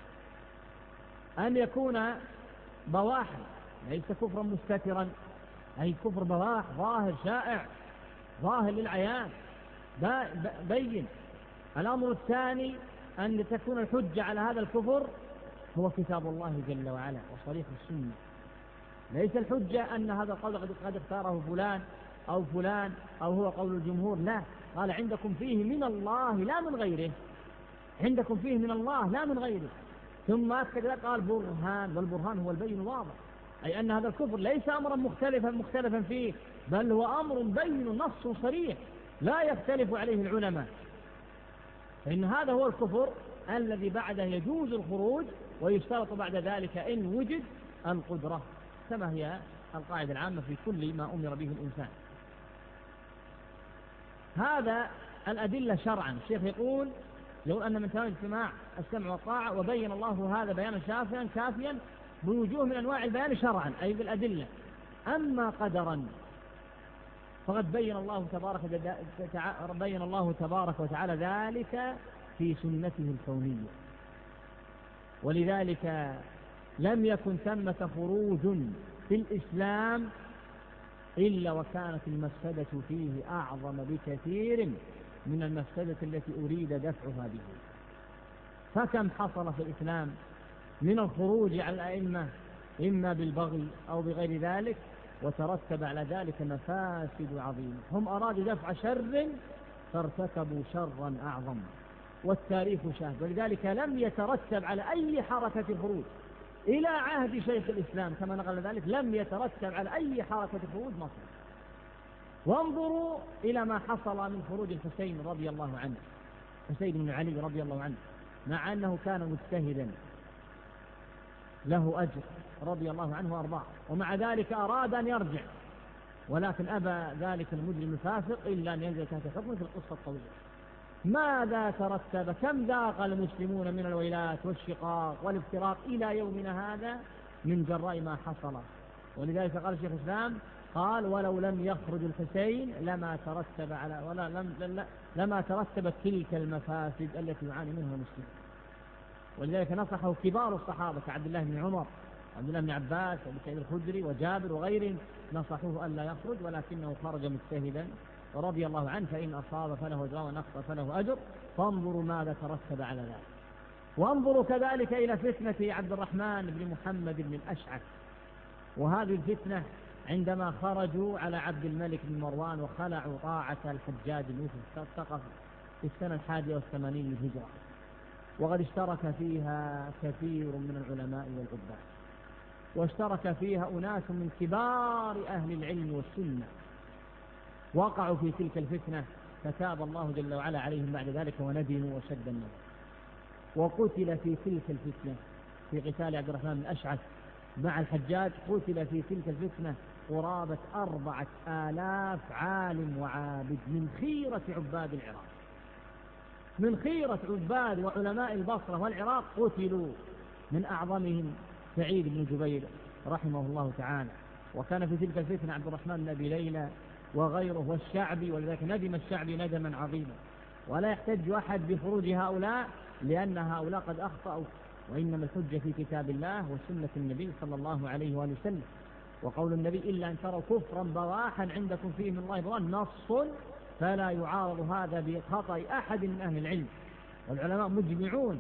أن يكون بواحا، ليس كفرا مستترا، أي كفر بواح ظاهر شائع ظاهر للعيان بين. الأمر الثاني أن تكون الحجة على هذا الكفر هو كتاب الله جل وعلا وصريح السنة، ليس الحجة أن هذا القول قد اختاره فلان أو فلان أو هو قول الجمهور، لا، قال عندكم فيه من الله لا من غيره، عندكم فيه من الله لا من غيره. ثم أكد قال برهان، والبرهان هو البين واضح، أي أن هذا الكفر ليس أمرا مختلفا مختلفا فيه، بل هو أمر بين نص صريح لا يختلف عليه العلماء. فإن هذا هو الكفر الذي بعده يجوز الخروج، ويشترط بعد ذلك إن وجد القدرة، كما هي القاعدة العامة في كل ما أمر به الإنسان. هذا الأدلة شرعا. الشيخ يقول لو أن من تمام اجتماع السمع والطاعة، وبين الله هذا بيانا شافيا كافيا بوجوه من أنواع البيان شرعا أي بالأدلة. أما قدرا فقد بين الله تبارك بين الله تبارك وتعالى ذلك في سنته الكونية، ولذلك لم يكن ثمة خروج في الإسلام إلا وكانت المفسدة فيه أعظم بكثير من المفسدة التي أريد دفعها به. فكم حصل في الإسلام من الخروج على الأئمة إما بالبغي أو بغير ذلك، وترتب على ذلك مفاسد عظيمة. هم أرادوا دفع شر فارتكبوا شرا أعظم، والتاريخ شاهد. ولذلك لم يترتب على أي حركة خروج إلى عهد شيخ الإسلام كما نقل ذلك، لم يترتب على أي حركة خروج مصر. وانظروا إلى ما حصل من خروج الحسين رضي الله عنه، حسين بن علي رضي الله عنه، مع أنه كان مجتهدا له أجر رضي الله عنه وأرضاه، ومع ذلك أراد أن يرجع، ولكن أبى ذلك المجرم الفاسق إلا أن ينزل تحت حكمه في القصة الطويلة. ماذا ترتب؟ كم ذاق المسلمون من الويلات والشقاق والافتراق إلى يومنا هذا من جراء ما حصل. ولذلك قال الشيخ الإسلام قال ولو لم يخرج الحسين لما ترتب على ولا لم لما ترتبت تلك المفاسد التي يعاني منها المسلمين. ولذلك نصحه كبار الصحابة كعبد الله بن عمر وعبد الله بن عباس وابي سعيد الخدري وجابر وغيرهم، نصحوه ألا يخرج، ولكنه خرج مجتهدا رضي الله عنه، فإن أصاب فله أجر وإن أخطأ فله أجر. فانظروا ماذا ترتب على ذلك. وانظروا كذلك إلى فتنة عبد الرحمن بن محمد بن الأشعث، وهذه الفتنة عندما خرجوا على عبد الملك بن مروان وخلعوا طاعة الحجاج بن يوسف الثقفي في السنة الحادية والثمانين للهجرة، وقد اشترك فيها كثير من العلماء والعباد، واشترك فيها أناس من كبار أهل العلم والسنة، وقعوا في تلك الفتنة فتاب الله جل وعلا عليهم بعد ذلك وندموا وشد النظر. وقتل في تلك الفتنة في قتال عبد الرحمن بن الأشعث مع الحجاج، قتل في تلك الفتنة قرابة أربعة آلاف عالم وعابد من خيرة عباد العراق، من خيرة عباد وعلماء البصرة والعراق قتلوا، من أعظمهم سعيد بن جبير رحمه الله تعالى. وكان في تلك الفتنة عبد الرحمن بن أبي ليلى وغيره والشعبي، ولذلك ندم الشعبي ندما عظيما. ولا يحتج أحد بخروج هؤلاء لأن هؤلاء قد أخطأوا، وإنما الحجة في كتاب الله وسنة النبي صلى الله عليه وآله وسلم. وقول النبي إلا أن تروا كفرا بواحا عندكم فيه من الله برهان نص، فلا يعارض هذا بخطأ أحد من أهل العلم، والعلماء مجمعون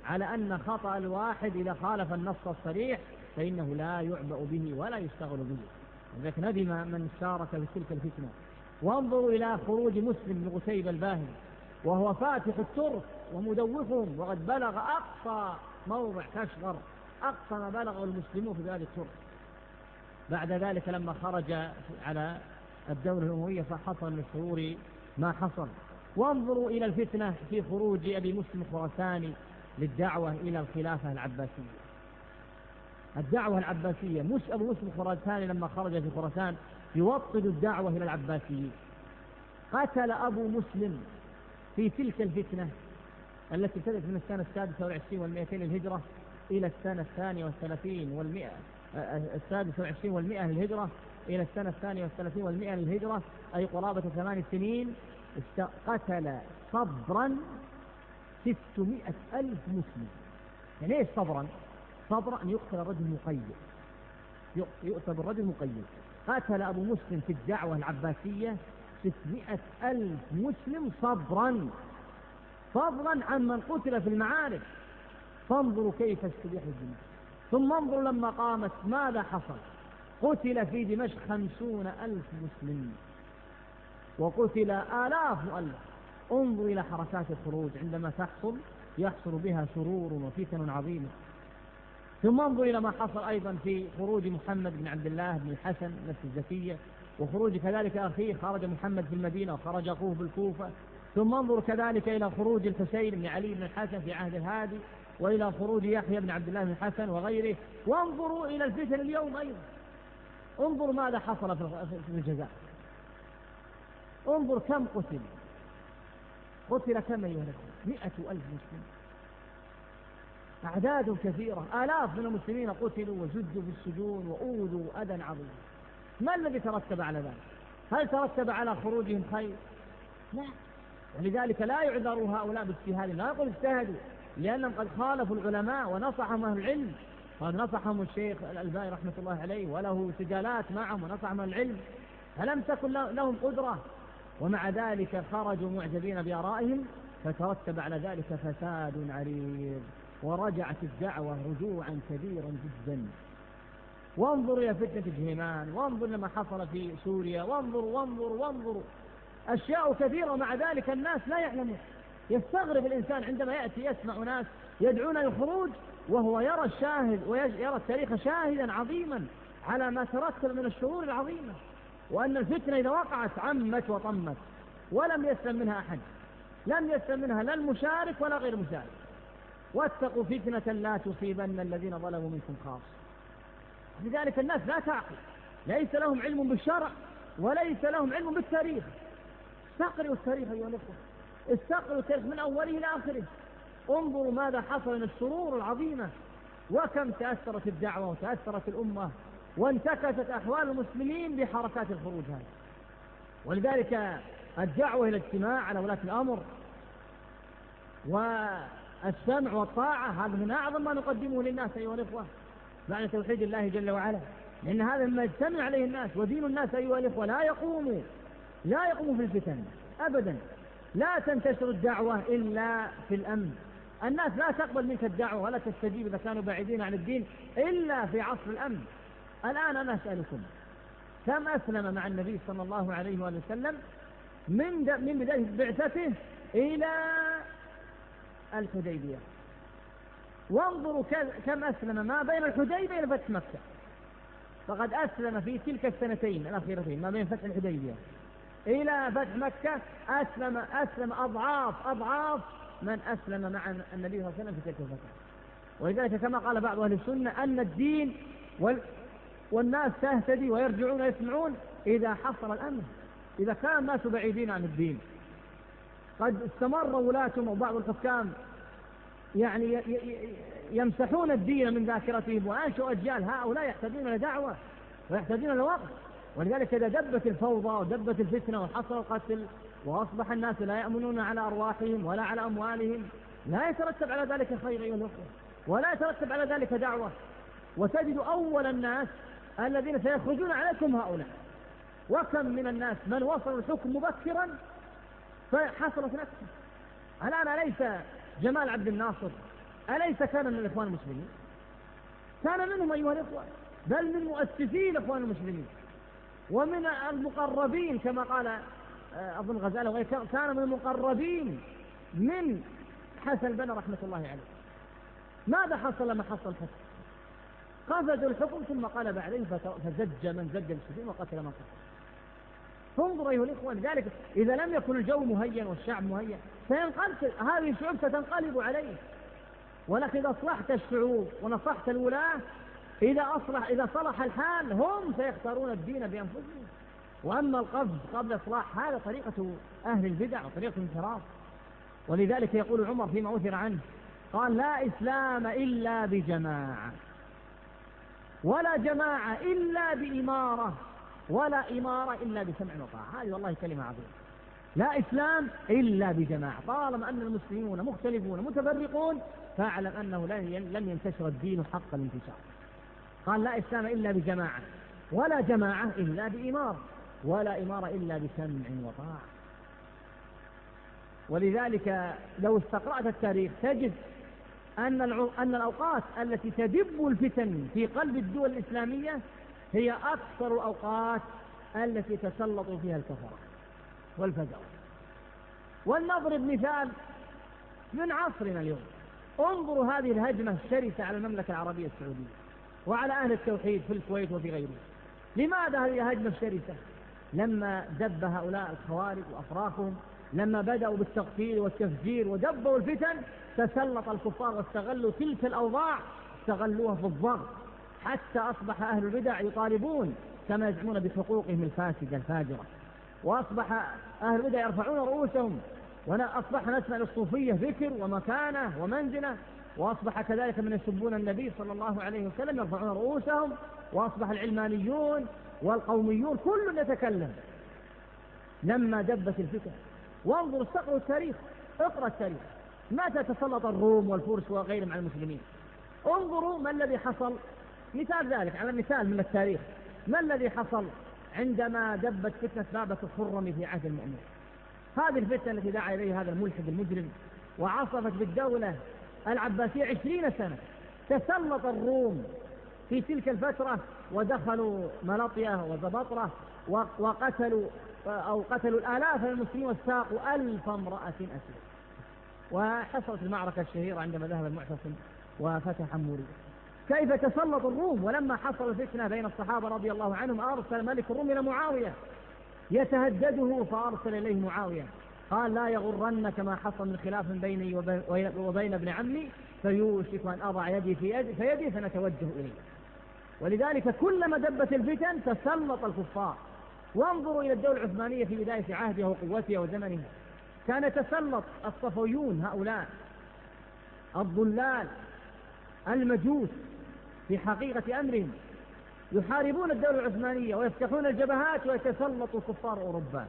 على أن خطأ الواحد إذا خالف النص الصريح فإنه لا يعبأ به ولا يشتغل به. لذلك ندم من شارك في تلك الفتنة. وانظروا إلى خروج مسلم بن غسيب الباهلي وهو فاتح الترك ومدوخهم، وقد بلغ أقصى موضع كشغر، أقصى ما بلغ المسلمون في بلاد الترك. بعد ذلك لما خرج على الدولة الأموية فحصل من الشرور ما حصل. وانظروا إلى الفتنة في خروج أبي مسلم الخراساني للدعوة إلى الخلافة العباسية. الدعوة العباسية، مش أبو مسلم الخراساني لما خرج في خراسان يوطد الدعوة إلى العباسيين. قتل أبو مسلم في تلك الفتنة التي ابتدت من السنة السادسة والعشرين والمئتين للهجرة إلى السنة الثانية والثلاثين والمئة السادسة والعشرين والمئة للهجرة إلى السنة الثانية والثلاثين والمئة للهجرة، أي قرابة ثمان سنين. قتل صبرا ستمائة ألف مسلم. يعني إيش صبرا؟ صبرا أن يقتل الرجل مقيد، يقتل الرجل مقيد. قتل أبو مسلم في الدعوة العباسية ستمائة ألف مسلم صبرا، فضلا عن من قتل في المعارك. فانظروا كيف استبيح الدماء. ثم انظروا لما قامت ماذا حصل. قتل في دمشق خمسون ألف مسلم وقتل آلاف مؤلف. انظر إلى حركات الخروج عندما تحصل يحصل بها شرور وفتن عظيمة. ثم انظر إلى ما حصل أيضا في خروج محمد بن عبد الله بن الحسن نفس الزكية، وخروج كذلك أخيه خرج محمد في المدينة وخرج أخوه بالكوفة. ثم انظر كذلك إلى خروج الحسين بن علي بن الحسن في عهد الهادي، وإلى خروج يحيى بن عبد الله بن الحسن وغيره. وانظروا إلى الفتن اليوم أيضا. انظر ماذا حصل في الجزائر. انظر كم قتل. قتل كم أيها الأخوة؟ مئة ألف مسلم، أعداد كثيرة، آلاف من المسلمين قتلوا وجدوا في السجون وأوذوا أذى عظيما. ما الذي ترتب على ذلك؟ هل ترتب على خروجهم خير؟ لا. ولذلك لا يعذر هؤلاء باجتهاد، لا يقول اجتهدوا، لأنهم قد خالفوا العلماء ونصحهم أهل العلم. قد نصحهم الشيخ الألباني رحمة الله عليه وله سجالات معهم ونصحهم أهل العلم، فلم تكن لهم قدرة، ومع ذلك خرجوا معجبين بآرائهم، فترتب على ذلك فساد عريض، ورجعت الدعوة رجوعا كبيرا جدا. وانظروا إلى فتنة الجهيمان، وانظروا لما حصل في سوريا، وانظروا وانظروا وانظروا أشياء كثيرة، ومع ذلك الناس لا يعلمون. يستغرب الإنسان عندما يأتي يسمع ناس يدعون للخروج وهو يرى الشاهد ويرى التاريخ شاهدا عظيما على ما ترتب من الشرور العظيمة، وأن الفتنة إذا وقعت عمت وطمت ولم يسلم منها أحد، لم يسلم منها لا المشارك ولا غير المشارك. واتقوا فتنة لا تصيبن الذين ظلموا منكم خاصة. لذلك الناس لا تعقل، ليس لهم علم بالشرع وليس لهم علم بالتاريخ. استقرئوا التاريخ أيها الأخوة، استقرئوا التاريخ من أوله إلى آخره. انظروا ماذا حصل من الشرور العظيمة، وكم تأثرت الدعوة وتأثرت الأمة وانتكست أحوال المسلمين بحركات الخروج هذه. ولذلك الدعوة إلى الاجتماع على ولاة الأمر والسمع والطاعة هذا من أعظم ما نقدمه للناس أيها الأخوة معنى توحيد الله جل وعلا، لأن هذا مما يجتمع عليه الناس. ودين الناس أيها الأخوة لا يقوم لا يقوم في الفتن أبدا. لا تنتشر الدعوة إلا في الأمن. الناس لا تقبل منك الدعوة ولا تستجيب إذا كانوا بعيدين عن الدين إلا في عصر الأمن. الآن أنا أسألكم، كم أسلم مع النبي صلى الله عليه وآله وسلم من من بداية بعثته إلى الحديبية؟ وانظروا كم أسلم ما بين الحديبية إلى فتح مكة. فقد أسلم في تلك السنتين الأخيرتين ما بين فتح الحديبية إلى فتح مكة أسلم أسلم أضعاف أضعاف من أسلم مع النبي صلى الله عليه وسلم في تلك الفترة. ولذلك كما قال بعض أهل السنة أن الدين وال والناس تهتدي ويرجعون ويسمعون إذا حصل الأمن. إذا كان الناس بعيدين عن الدين قد استمر ولاتهم وبعض الحكام يعني يمسحون الدين من ذاكرتهم وأنشأوا أجيال هؤلاء يحتاجون لدعوة ويحتاجون لوقت. ولذلك إذا دبت الفوضى ودبت الفتنة وحصل القتل وأصبح الناس لا يأمنون على أرواحهم ولا على أموالهم لا يترتب على ذلك خير أيها الأخوة، ولا يترتب على ذلك دعوة. وتجد أول الناس الذين سيخرجون عليكم هؤلاء. وكم من الناس من وصلوا الحكم مبكرا فحصلت نفسه. الآن ليس جمال عبد الناصر أليس كان من الإخوان المسلمين؟ كان منهم أيها الإخوة، بل من مؤسسي الإخوان المسلمين ومن المقربين كما قال أظن غزالة وغيره، كان من المقربين من حسن البنا رحمة الله عليه. ماذا حصل لما حصل الحكم؟ قفزوا الحكم ثم قلب عليه فزج من زج المسلمين وقتل من قتل. فانظروا أيها الإخوة، لذلك إذا لم يكن الجو مهيا والشعب مهيا سينقلب، هذه الشعوب ستنقلب عليه. ولكن إذا أصلحت الشعوب ونصحت الولاة، إذا أصلح إذا صلح الحال هم سيختارون الدين بأنفسهم. وأما القفز قبل إصلاح هذا طريقة أهل البدع وطريقة الانحراف. ولذلك يقول عمر فيما أثر عنه قال: لا إسلام إلا بجماعة، ولا جماعة إلا بإمارة، ولا إمارة إلا بسمع وطاعة. هذه والله كلمة عظيمة. لا إسلام إلا بجماعة. طالما أن المسلمون مختلفون متفرقون فاعلم أنه لن ينتشر الدين حق الانتشار. قال: لا إسلام إلا بجماعة، ولا جماعة إلا بإمارة، ولا إمارة إلا بسمع وطاعة. ولذلك لو استقرأت التاريخ تجد أن أن الأوقات التي تدب الفتن في قلب الدول الإسلامية هي أكثر الأوقات التي تسلط فيها الكفرة والفزع. ولنضرب مثال من عصرنا اليوم. انظروا هذه الهجمة الشرسة على المملكة العربية السعودية وعلى أهل التوحيد في الكويت وفي غيره. لماذا هذه الهجمة الشرسة؟ لما دب هؤلاء الخوارج وأفراخهم، لما بدأوا بالتقتيل والتفجير ودبوا الفتن، تسلط الكفار واستغلوا تلك الأوضاع، استغلوها في الضغط، حتى أصبح أهل البدع يطالبون كما يزعمون بحقوقهم الفاسدة الفاجرة، وأصبح أهل البدع يرفعون رؤوسهم، وأصبحنا نسمع للصوفية ذكر ومكانة ومنزلة، وأصبح كذلك من يسبون النبي صلى الله عليه وسلم يرفعون رؤوسهم، وأصبح العلمانيون والقوميون كل يتكلم لما دبت الفتن. وانظروا استقروا التاريخ، اقرأ التاريخ، متى تسلط الروم والفرس وغيرهم على المسلمين. انظروا ما الذي حصل، مثال ذلك على مثال من التاريخ، ما الذي حصل عندما دبت فتنة بابة الخرم في عهد المؤمنين. هذه الفتنة التي دعا إليها هذا الملحد المجرم وعصفت بالدولة العباسية عشرين سنة. تسلط الروم في تلك الفترة ودخلوا ملطية وزبطرة وقتلوا أو قتلوا الآلاف من المسلمين واستاقوا ألف امرأة أسيرة. وحصلت المعركة الشهيرة عندما ذهب المعتصم وفتح موريا. كيف تسلط الروم؟ ولما حصل الفتنة بين الصحابة رضي الله عنهم أرسل ملك الروم إلى معاوية يتهدده، فأرسل إليه معاوية قال: لا يغرنك ما حصل من خلاف بيني وبين ابن عمي فيوشك أن أضع يدي في يدي فيدي فنتوجه إليه. ولذلك كلما دبت الفتن تسلط الكفار. وانظروا إلى الدولة العثمانية في بداية عهدها وقوتها وزمنها، كان يتسلط الصفويون هؤلاء الضلال المجوس في حقيقة أمرهم يحاربون الدولة العثمانية ويفتحون الجبهات ويتسلط كفار أوروبا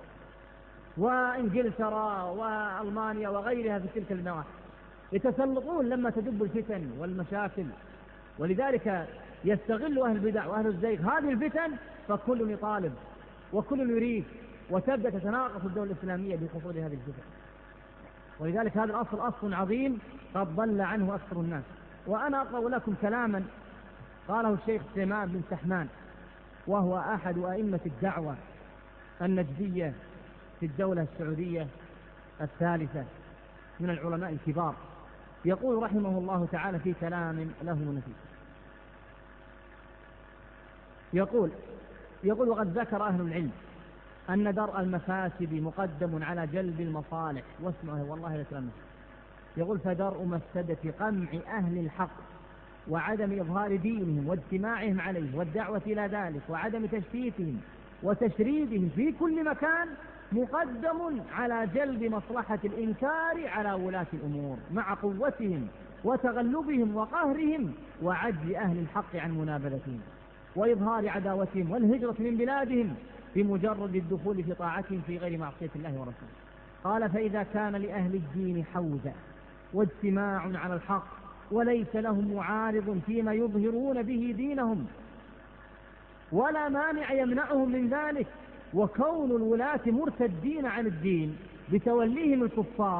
وإنجلترا وألمانيا وغيرها في تلك النواحي، يتسلطون لما تدب الفتن والمشاكل. ولذلك يستغل أهل البدع وأهل الزيغ هذه الفتن، فكل يطالب وكل يريد، وتبدأ تتناقص الدولة الإسلامية بحصول هذه الفتن. ولذلك هذا الأصل أصل عظيم قد ضل عنه أكثر الناس. وأنا أقرأ لكم كلاما قاله الشيخ سليمان بن سحمان، وهو أحد أئمة الدعوة النجدية في الدولة السعودية الثالثة من العلماء الكبار. يقول رحمه الله تعالى في كلام له نفيس، يقول يقول وقد ذكر أهل العلم أن درء المفاسد مقدم على جلب المصالح. واسمعه والله لا تلمس. يقول: فدرء مفسدة قمع أهل الحق وعدم إظهار دينهم واجتماعهم عليه والدعوة إلى ذلك وعدم تشتيتهم وتشريدهم في كل مكان مقدم على جلب مصلحة الإنكار على ولاة الأمور مع قوتهم وتغلبهم وقهرهم وعجز أهل الحق عن منابذتهم وإظهار عداوتهم والهجرة من بلادهم بمجرد الدخول في طاعتهم في غير معصية الله ورسوله. قال: فإذا كان لأهل الدين حوزة واجتماع على الحق وليس لهم معارض فيما يظهرون به دينهم ولا مانع يمنعهم من ذلك، وكون الولاة مرتدين عن الدين بتوليهم الكفار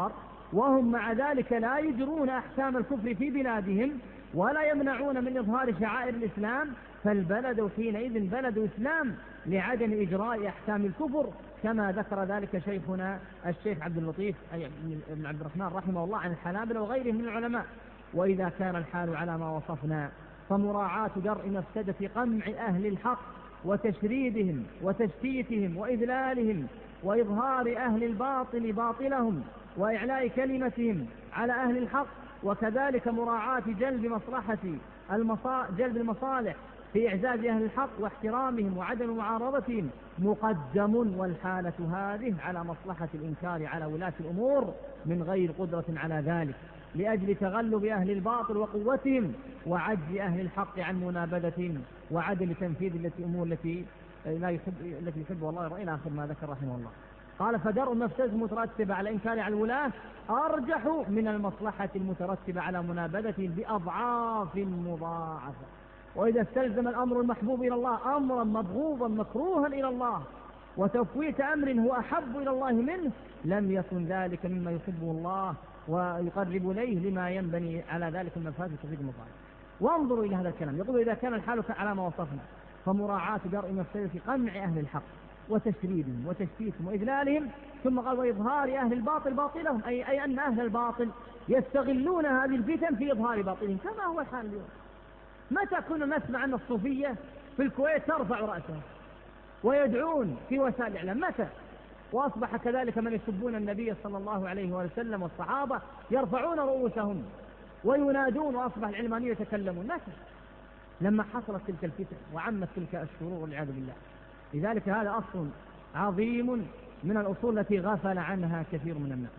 وهم مع ذلك لا يجرون أحكام الكفر في بلادهم ولا يمنعون من إظهار شعائر الإسلام، فالبلد حينئذ بلد إسلام لعدم إجراء أحكام الكفر، كما ذكر ذلك شيخنا الشيخ عبد اللطيف أي بن عبد الرحمن رحمه الله عن الحنابلة وغيرهم من العلماء. وإذا كان الحال على ما وصفنا فمراعاة درء مفسدة قمع أهل الحق وتشريدهم وتشتيتهم وإذلالهم وإظهار أهل الباطل باطلهم وإعلاء كلمتهم على أهل الحق، وكذلك مراعاة جلب مصلحة المصا... جلب المصالح في إعزاز أهل الحق واحترامهم وعدم معارضتهم مقدم، والحالة هذه على مصلحة الإنكار على ولاة الأمور من غير قدرة على ذلك، لأجل تغلب أهل الباطل وقوتهم وعجز أهل الحق عن منابذتهم وعدم تنفيذ الأمور التي لا يحب التي يحبها الله إلى آخر ما ذكر رحمه الله. قال فدرء المفسدة المترتبة على إنكار على الولاة أرجح من المصلحة المترتبة على منابذتهم بأضعاف مضاعفة. وإذا استلزم الأمر المحبوب إلى الله أمرا مبغوضا مكروها إلى الله وتفويت أمر هو أحب إلى الله منه لم يكن ذلك مما يحبه الله ويقرب إليه لما ينبني على ذلك المفاسد وتفويت المصالح. وانظروا إلى هذا الكلام، يقول إذا كان الحال على ما وصفنا فمراعاة درء مفسدة في قمع أهل الحق وتشريدهم وتشتيتهم وإذلالهم، ثم قال وإظهار أهل الباطل باطلهم، أي, أي أن أهل الباطل يستغلون هذه الفتن في إظهار باطلهم كما هو الحال اليوم. متى كنا نسمع أن الصوفية في الكويت ترفع رأسها ويدعون في وسائل الإعلام؟ متى؟ وأصبح كذلك من يسبون النبي صلى الله عليه وسلم والصحابة يرفعون رؤوسهم وينادون، وأصبح العلمانية يتكلمون. متى؟ لما حصلت تلك الفتن وعمت تلك الشرور والعياذ بالله. لذلك هذا أصل عظيم من الأصول التي غفل عنها كثير من الناس.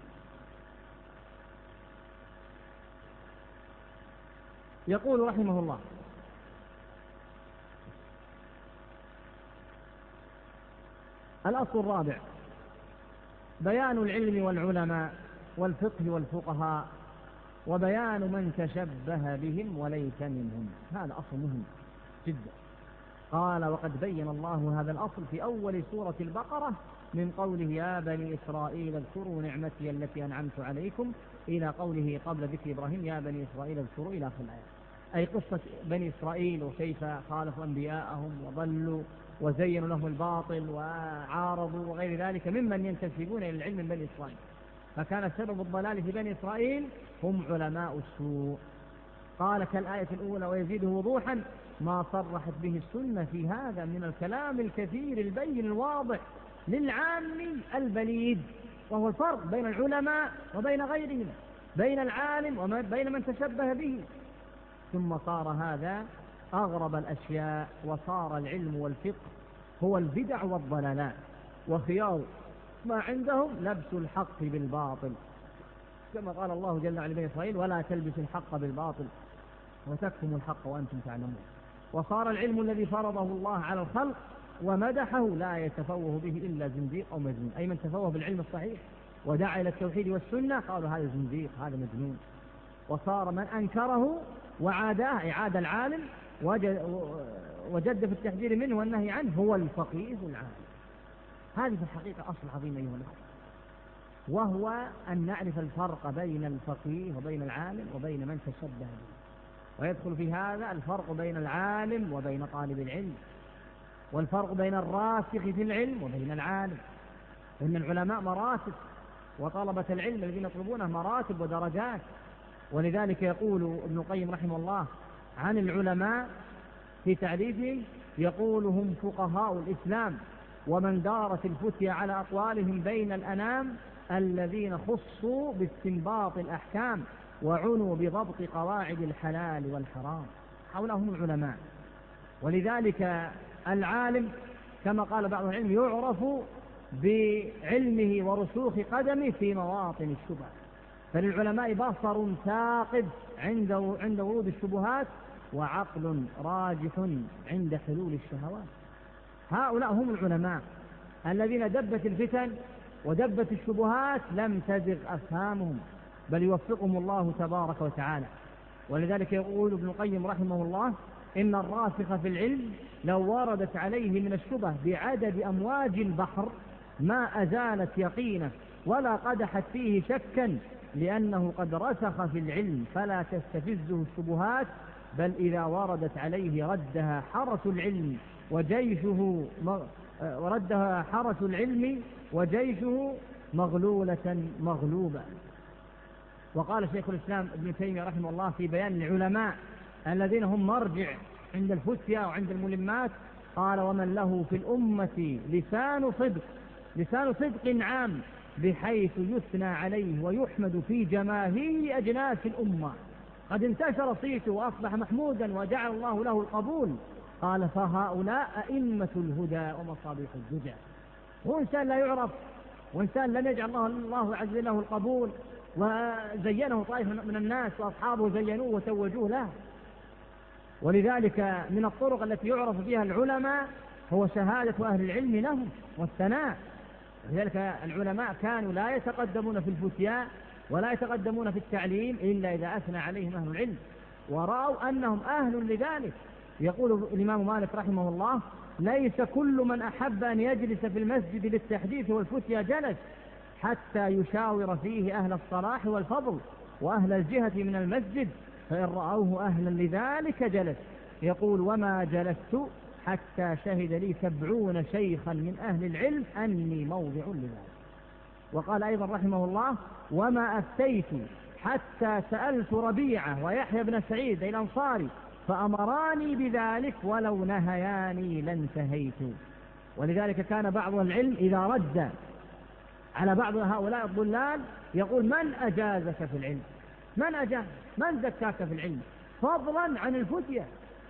يقول رحمه الله الأصل الرابع بيان العلم والعلماء والفقه والفقهاء وبيان من تشبه بهم وليس منهم. هذا أصل مهم جدا. قال وقد بين الله هذا الأصل في أول سورة البقرة من قوله يا بني إسرائيل اذكروا نعمتي التي أنعمت عليكم إلى قوله قبل ذكر إبراهيم يا بني إسرائيل اذكروا إلى آخر الآية، أي قصة بني إسرائيل وكيف خالفوا أنبياءهم وضلوا وزينوا لهم الباطل وعارضوا وغير ذلك ممن ينتسبون إلى العلم من بني إسرائيل. فكان سبب الضلال في بني إسرائيل هم علماء السوء. قال كالآية الأولى ويزيده وضوحا ما صرحت به السنة في هذا من الكلام الكثير البين الواضح للعام البليد، وهو الفرق بين العلماء وبين غيرهم، بين العالم وبين من تشبه به. ثم صار هذا أغرب الأشياء، وصار العلم والفقه هو البدع والضلالات، وخيار ما عندهم لبس الحق بالباطل، كما قال الله جل وعلا بني إسرائيل ولا تلبسوا الحق بالباطل وتكتموا الحق وأنتم تعلمون. وصار العلم الذي فرضه الله على الخلق ومدحه لا يتفوه به إلا زنديق أو مجنون، أي من تفوه بالعلم الصحيح ودعا إلى التوحيد والسنة قالوا هذا زنديق هذا مجنون. وصار من أنكره وعاداه إعاد العالم وجد في التحذير منه والنهي عنه هو الفقيه العالم. هذه في الحقيقة أصل عظيم أيها الأخوة، وهو أن نعرف الفرق بين الفقيه وبين العالم وبين من تشبه به. ويدخل في هذا الفرق بين العالم وبين طالب العلم، والفرق بين الراسخ في العلم وبين العالم، إن العلماء مراتب وطلبة العلم الذين يطلبونه مراتب ودرجات. ولذلك يقول ابن القيم رحمه الله عن العلماء في تعريفهم يقول هم فقهاء الإسلام ومن دارت الفتية على أقوالهم بين الأنام الذين خصوا باستنباط الأحكام وعنوا بضبط قواعد الحلال والحرام. هؤلاء هم العلماء. ولذلك العالم كما قال بعض العلم يعرف بعلمه ورسوخ قدمه في مواطن الشبهة. فللعلماء بصر ثاقب عند عند ورود الشبهات وعقل راجح عند حلول الشهوات. هؤلاء هم العلماء الذين دبت الفتن ودبت الشبهات لم تزغ أفهامهم بل يوفقهم الله تبارك وتعالى. ولذلك يقول ابن القيم رحمه الله إن الراسخ في العلم لو وردت عليه من الشبه بعدد أمواج البحر ما أزالت يقينه ولا قدحت فيه شكا، لأنه قد رسخ في العلم فلا تستفزه الشبهات، بل إذا وردت عليه ردها حرس العلم وجيشه وردها حرس العلم وجيشه مغلولة مغلوبة. وقال شيخ الإسلام ابن تيمية رحمه الله في بيان العلماء الذين هم مرجع عند الفتيا وعند الملمات، قال: ومن له في الأمة لسان صدق لسان صدق عام، بحيث يثنى عليه ويحمد في جماهير أجناس الأمة، قد انتشر صيته وأصبح محمودا وجعل الله له القبول. قال: فهؤلاء أئمة الهدى ومصابيح الزجى. وإنسان لا يعرف، وإنسان لم يجعل الله, الله عز وجل له القبول، وزينه طائفة من الناس وأصحابه زينوه وتوجوه له. ولذلك من الطرق التي يعرف فيها العلماء هو شهادة أهل العلم لهم والثناء. لذلك العلماء كانوا لا يتقدمون في الفتيا ولا يتقدمون في التعليم إلا إذا أثنى عليهم أهل العلم ورأوا أنهم أهل لذلك. يقول الإمام مالك رحمه الله: ليس كل من أحب أن يجلس في المسجد للتحديث والفتيا جلس، حتى يشاور فيه أهل الصلاح والفضل وأهل الجهة من المسجد، فإن رأوه أهلا لذلك جلس. يقول: وما جلست حتى شهد لي سبعون شيخا من أهل العلم أني موضع لذلك. وقال أيضا رحمه الله: وما أفتيت حتى سألت ربيعة ويحيى بن سعيد الأنصاري فأمراني بذلك، ولو نهياني لانتهيت. ولذلك كان بعض العلم إذا رد على بعض هؤلاء الضلال يقول: من أجازك في العلم؟ من أجاز؟ من زكاك في العلم؟ فضلا عن الفتية.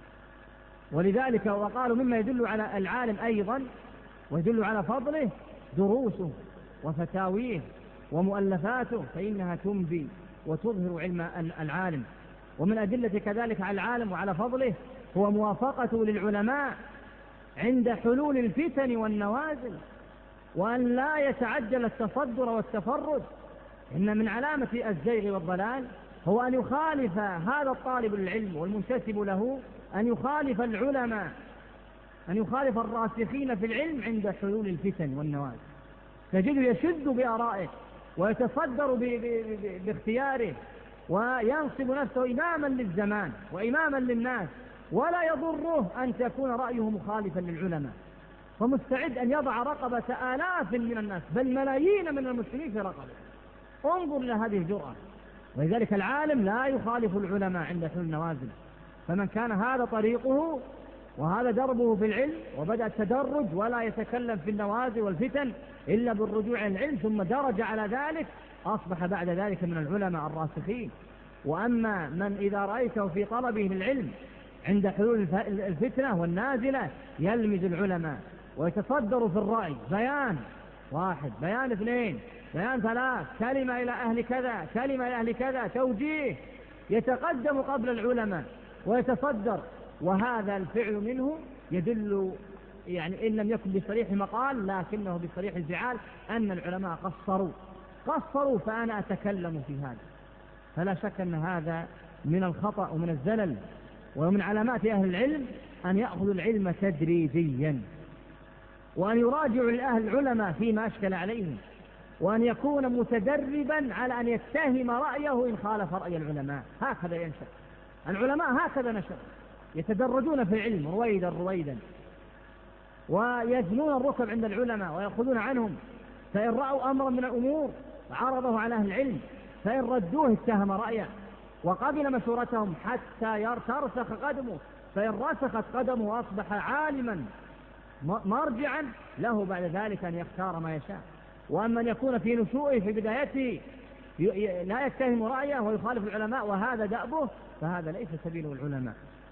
ولذلك وقالوا مما يدل على العالم أيضا ويدل على فضله دروسه وفتاويه ومؤلفاته، فإنها تنبي وتظهر علم العالم. ومن أدلة كذلك على العالم وعلى فضله هو موافقته للعلماء عند حلول الفتن والنوازل، وأن لا يتعجل التصدر والتفرد. إن من علامة الزيغ والضلال هو أن يخالف هذا الطالب العلم والمنتسب له، أن يخالف العلماء، أن يخالف الراسخين في العلم عند حلول الفتن والنوازل. تجده يشد بآرائه ويتصدر باختياره وينصب نفسه إماما للزمان وإماما للناس، ولا يضره أن تكون رأيه مخالفا للعلماء، فمستعد أن يضع رقبة آلاف من الناس بل ملايين من المسلمين في رقبه. انظر إلى هذه الجرأة. ولذلك العالم لا يخالف العلماء عند حلول النوازل. فمن كان هذا طريقه وهذا دربه في العلم وبدأ التدرج ولا يتكلم في النوازل والفتن إلا بالرجوع إلى العلم ثم درج على ذلك، أصبح بعد ذلك من العلماء الراسخين. وأما من إذا رأيته في طلبه للعلم عند حلول الفتنة والنازلة يلمز العلماء ويتصدر في الرأي، بيان واحد، بيان اثنين، بيان ثلاث، كلمة إلى أهل كذا، كلمة إلى أهل كذا، توجيه، يتقدم قبل العلماء ويتصدر. وهذا الفعل منه يدل يعني إن لم يكن بصريح مقال لكنه بصريح الفعال أن العلماء قصروا قصروا فأنا أتكلم في هذا. فلا شك أن هذا من الخطأ ومن الزلل. ومن علامات أهل العلم أن يأخذوا العلم تدريجيا، وأن يراجعوا لأهل العلماء فيما أشكل عليهم، وأن يكون متدربا على أن يتهم رأيه إن خالف رأي العلماء. هكذا ينشأ العلماء، هكذا نشأ، يتدرجون في العلم رويدا رويدا، ويجنون الركب عند العلماء ويأخذون عنهم. فإن رأوا أمرا من الأمور عرضه على أهل العلم، فإن ردوه اتهم رأيه وقبل مشورتهم حتى ترسخ قدمه، فإن رسخت قدمه وأصبح عالما مرجعا له بعد ذلك أن يختار ما يشاء. وأما أن يكون في نشوئه في بدايته لا يتهم رأيه ويخالف العلماء وهذا دأبه، فهذا ليس سبيله العلماء.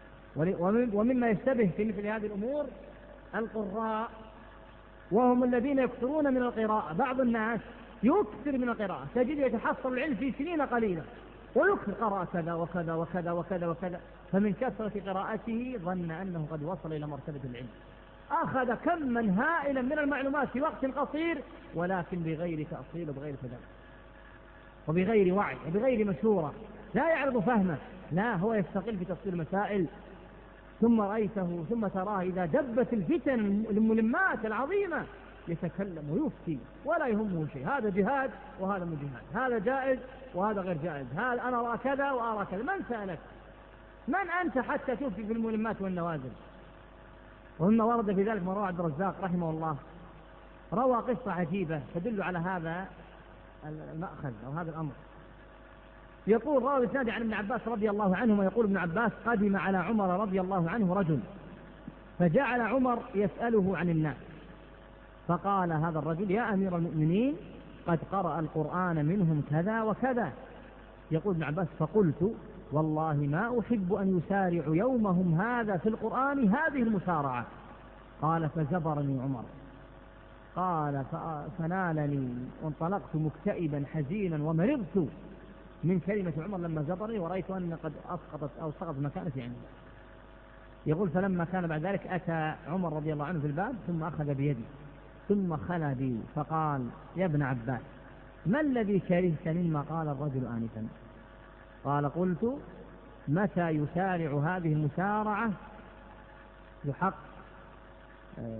ومما يشتبه في مثل هذه الأمور القراء، وهم الذين يكثرون من القراءة. بعض الناس يكثر من القراءة، تجد يتحصل العلم في سنين قليلة ويكثر قراءة كذا وكذا وكذا وكذا وكذا، فمن كثرة قراءته ظن أنه قد وصل إلى مرتبة العلم، أخذ كما هائلا من المعلومات في وقت قصير، ولكن بغير تأصيل وبغير تدبر وبغير وعي وبغير مشورة، لا يعرض فهمه، لا هو يستقل في تفصيل المسائل. ثم رأيته ثم تراه إذا دبت الفتن الملمات العظيمة يتكلم ويفتي ولا يهمه شيء، هذا جهاد وهذا مو جهاد، هذا جائز وهذا غير جائز، هذا أنا أرى كذا وأرى كذا. من سألك؟ من أنت حتى تفتي في الملمات والنوازل؟ ومما ورد في ذلك ما روى عبد الرزاق رحمه الله، روى قصة عجيبة تدل على هذا المأخذ أو هذا الأمر. يقول راوي الإسناد عن ابن عباس رضي الله عنهما يقول ابن عباس: قدم على عمر رضي الله عنه رجل فجعل عمر يسأله عن الناس، فقال هذا الرجل: يا أمير المؤمنين قد قرأ القرآن منهم كذا وكذا. يقول ابن عباس: فقلت والله ما أحب أن يسارع يومهم هذا في القرآن هذه المسارعة. قال: فزبرني عمر. قال: فنالني وانطلقت مكتئبا حزينا ومرضت من كلمة عمر لما زبرني، ورأيت أن قد أسقطت أو سقط مكانتي عنده. يقول: فلما كان بعد ذلك أتى عمر رضي الله عنه في الباب ثم أخذ بيدي ثم خلى بي فقال: يا ابن عباس ما الذي كرهت مما قال الرجل آنفا؟ قال: قلت: متى يسارع هذه المسارعة يحق آه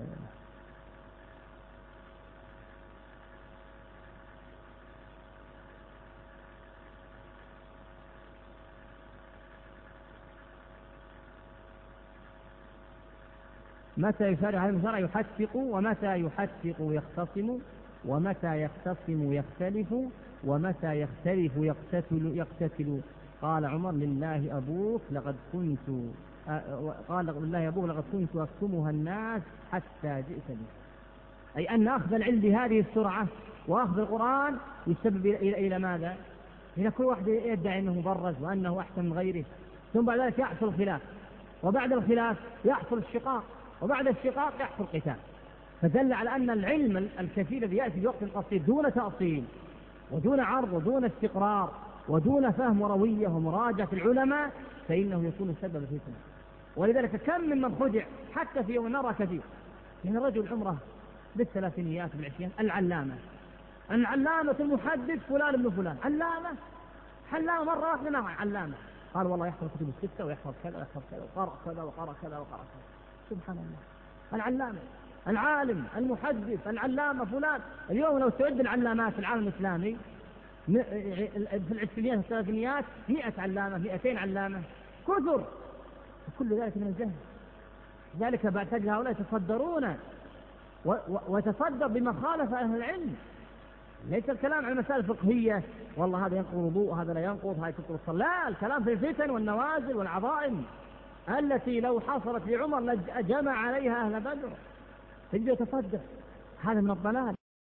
متى يسارع هذه المسارعة يحتق، ومتى يحتق يختصم، ومتى يختصم يختلف، ومتى يختلف يقتتل يقتتل. قال عمر: لله أبوك لقد كنت قال لله أبوك لقد كنت أكتمها الناس حتى جئت لي. أي أن أخذ العلم بهذه السرعة وأخذ القرآن يسبب إلى إلى ماذا؟ إلى كل واحد يدعي أنه مبرز وأنه أحسن من غيره، ثم بعد ذلك يحصل الخلاف، وبعد الخلاف يحصل الشقاق، وبعد الشقاق يحصل قتال. فدل على أن العلم الكثير الذي يأتي بوقت قصير دون تأصيل ودون عرض ودون استقرار ودون فهم وروية ومراجعة العلماء فإنه يكون سبب في فتنة. ولذلك كم ممن خدع حتى في يوم نرى كثير من رجل عمره بالثلاثينيات بالعشرين العلامة العلامة المحدث فلان ابن فلان علامة علامة مرة واحدة نعم علامة، قال والله يحفظ كتب الستة ويحفظ كذا ويحفظ كذا وقرأ كذا وقرأ كذا وقرأ كذا. سبحان الله، العلامة العالم المحدث العلامة فلان. اليوم لو تعد العلامات في العالم الإسلامي في العشرينيات والثلاثينيات مئة علامة مئتين علامة كثر، وكل ذلك من الجهل. ذلك بعد تجد هؤلاء يتصدرون وتصدر بما خالف أهل العلم. ليس الكلام عن مسائل فقهية والله هذا ينقض الوضوء هذا لا ينقض هذا تبطل الصلاة، لا، الكلام في الفتن والنوازل والعظائم التي لو حصلت لعمر لجمع عليها أهل بدر تجد يتصدر. هذا من الضلال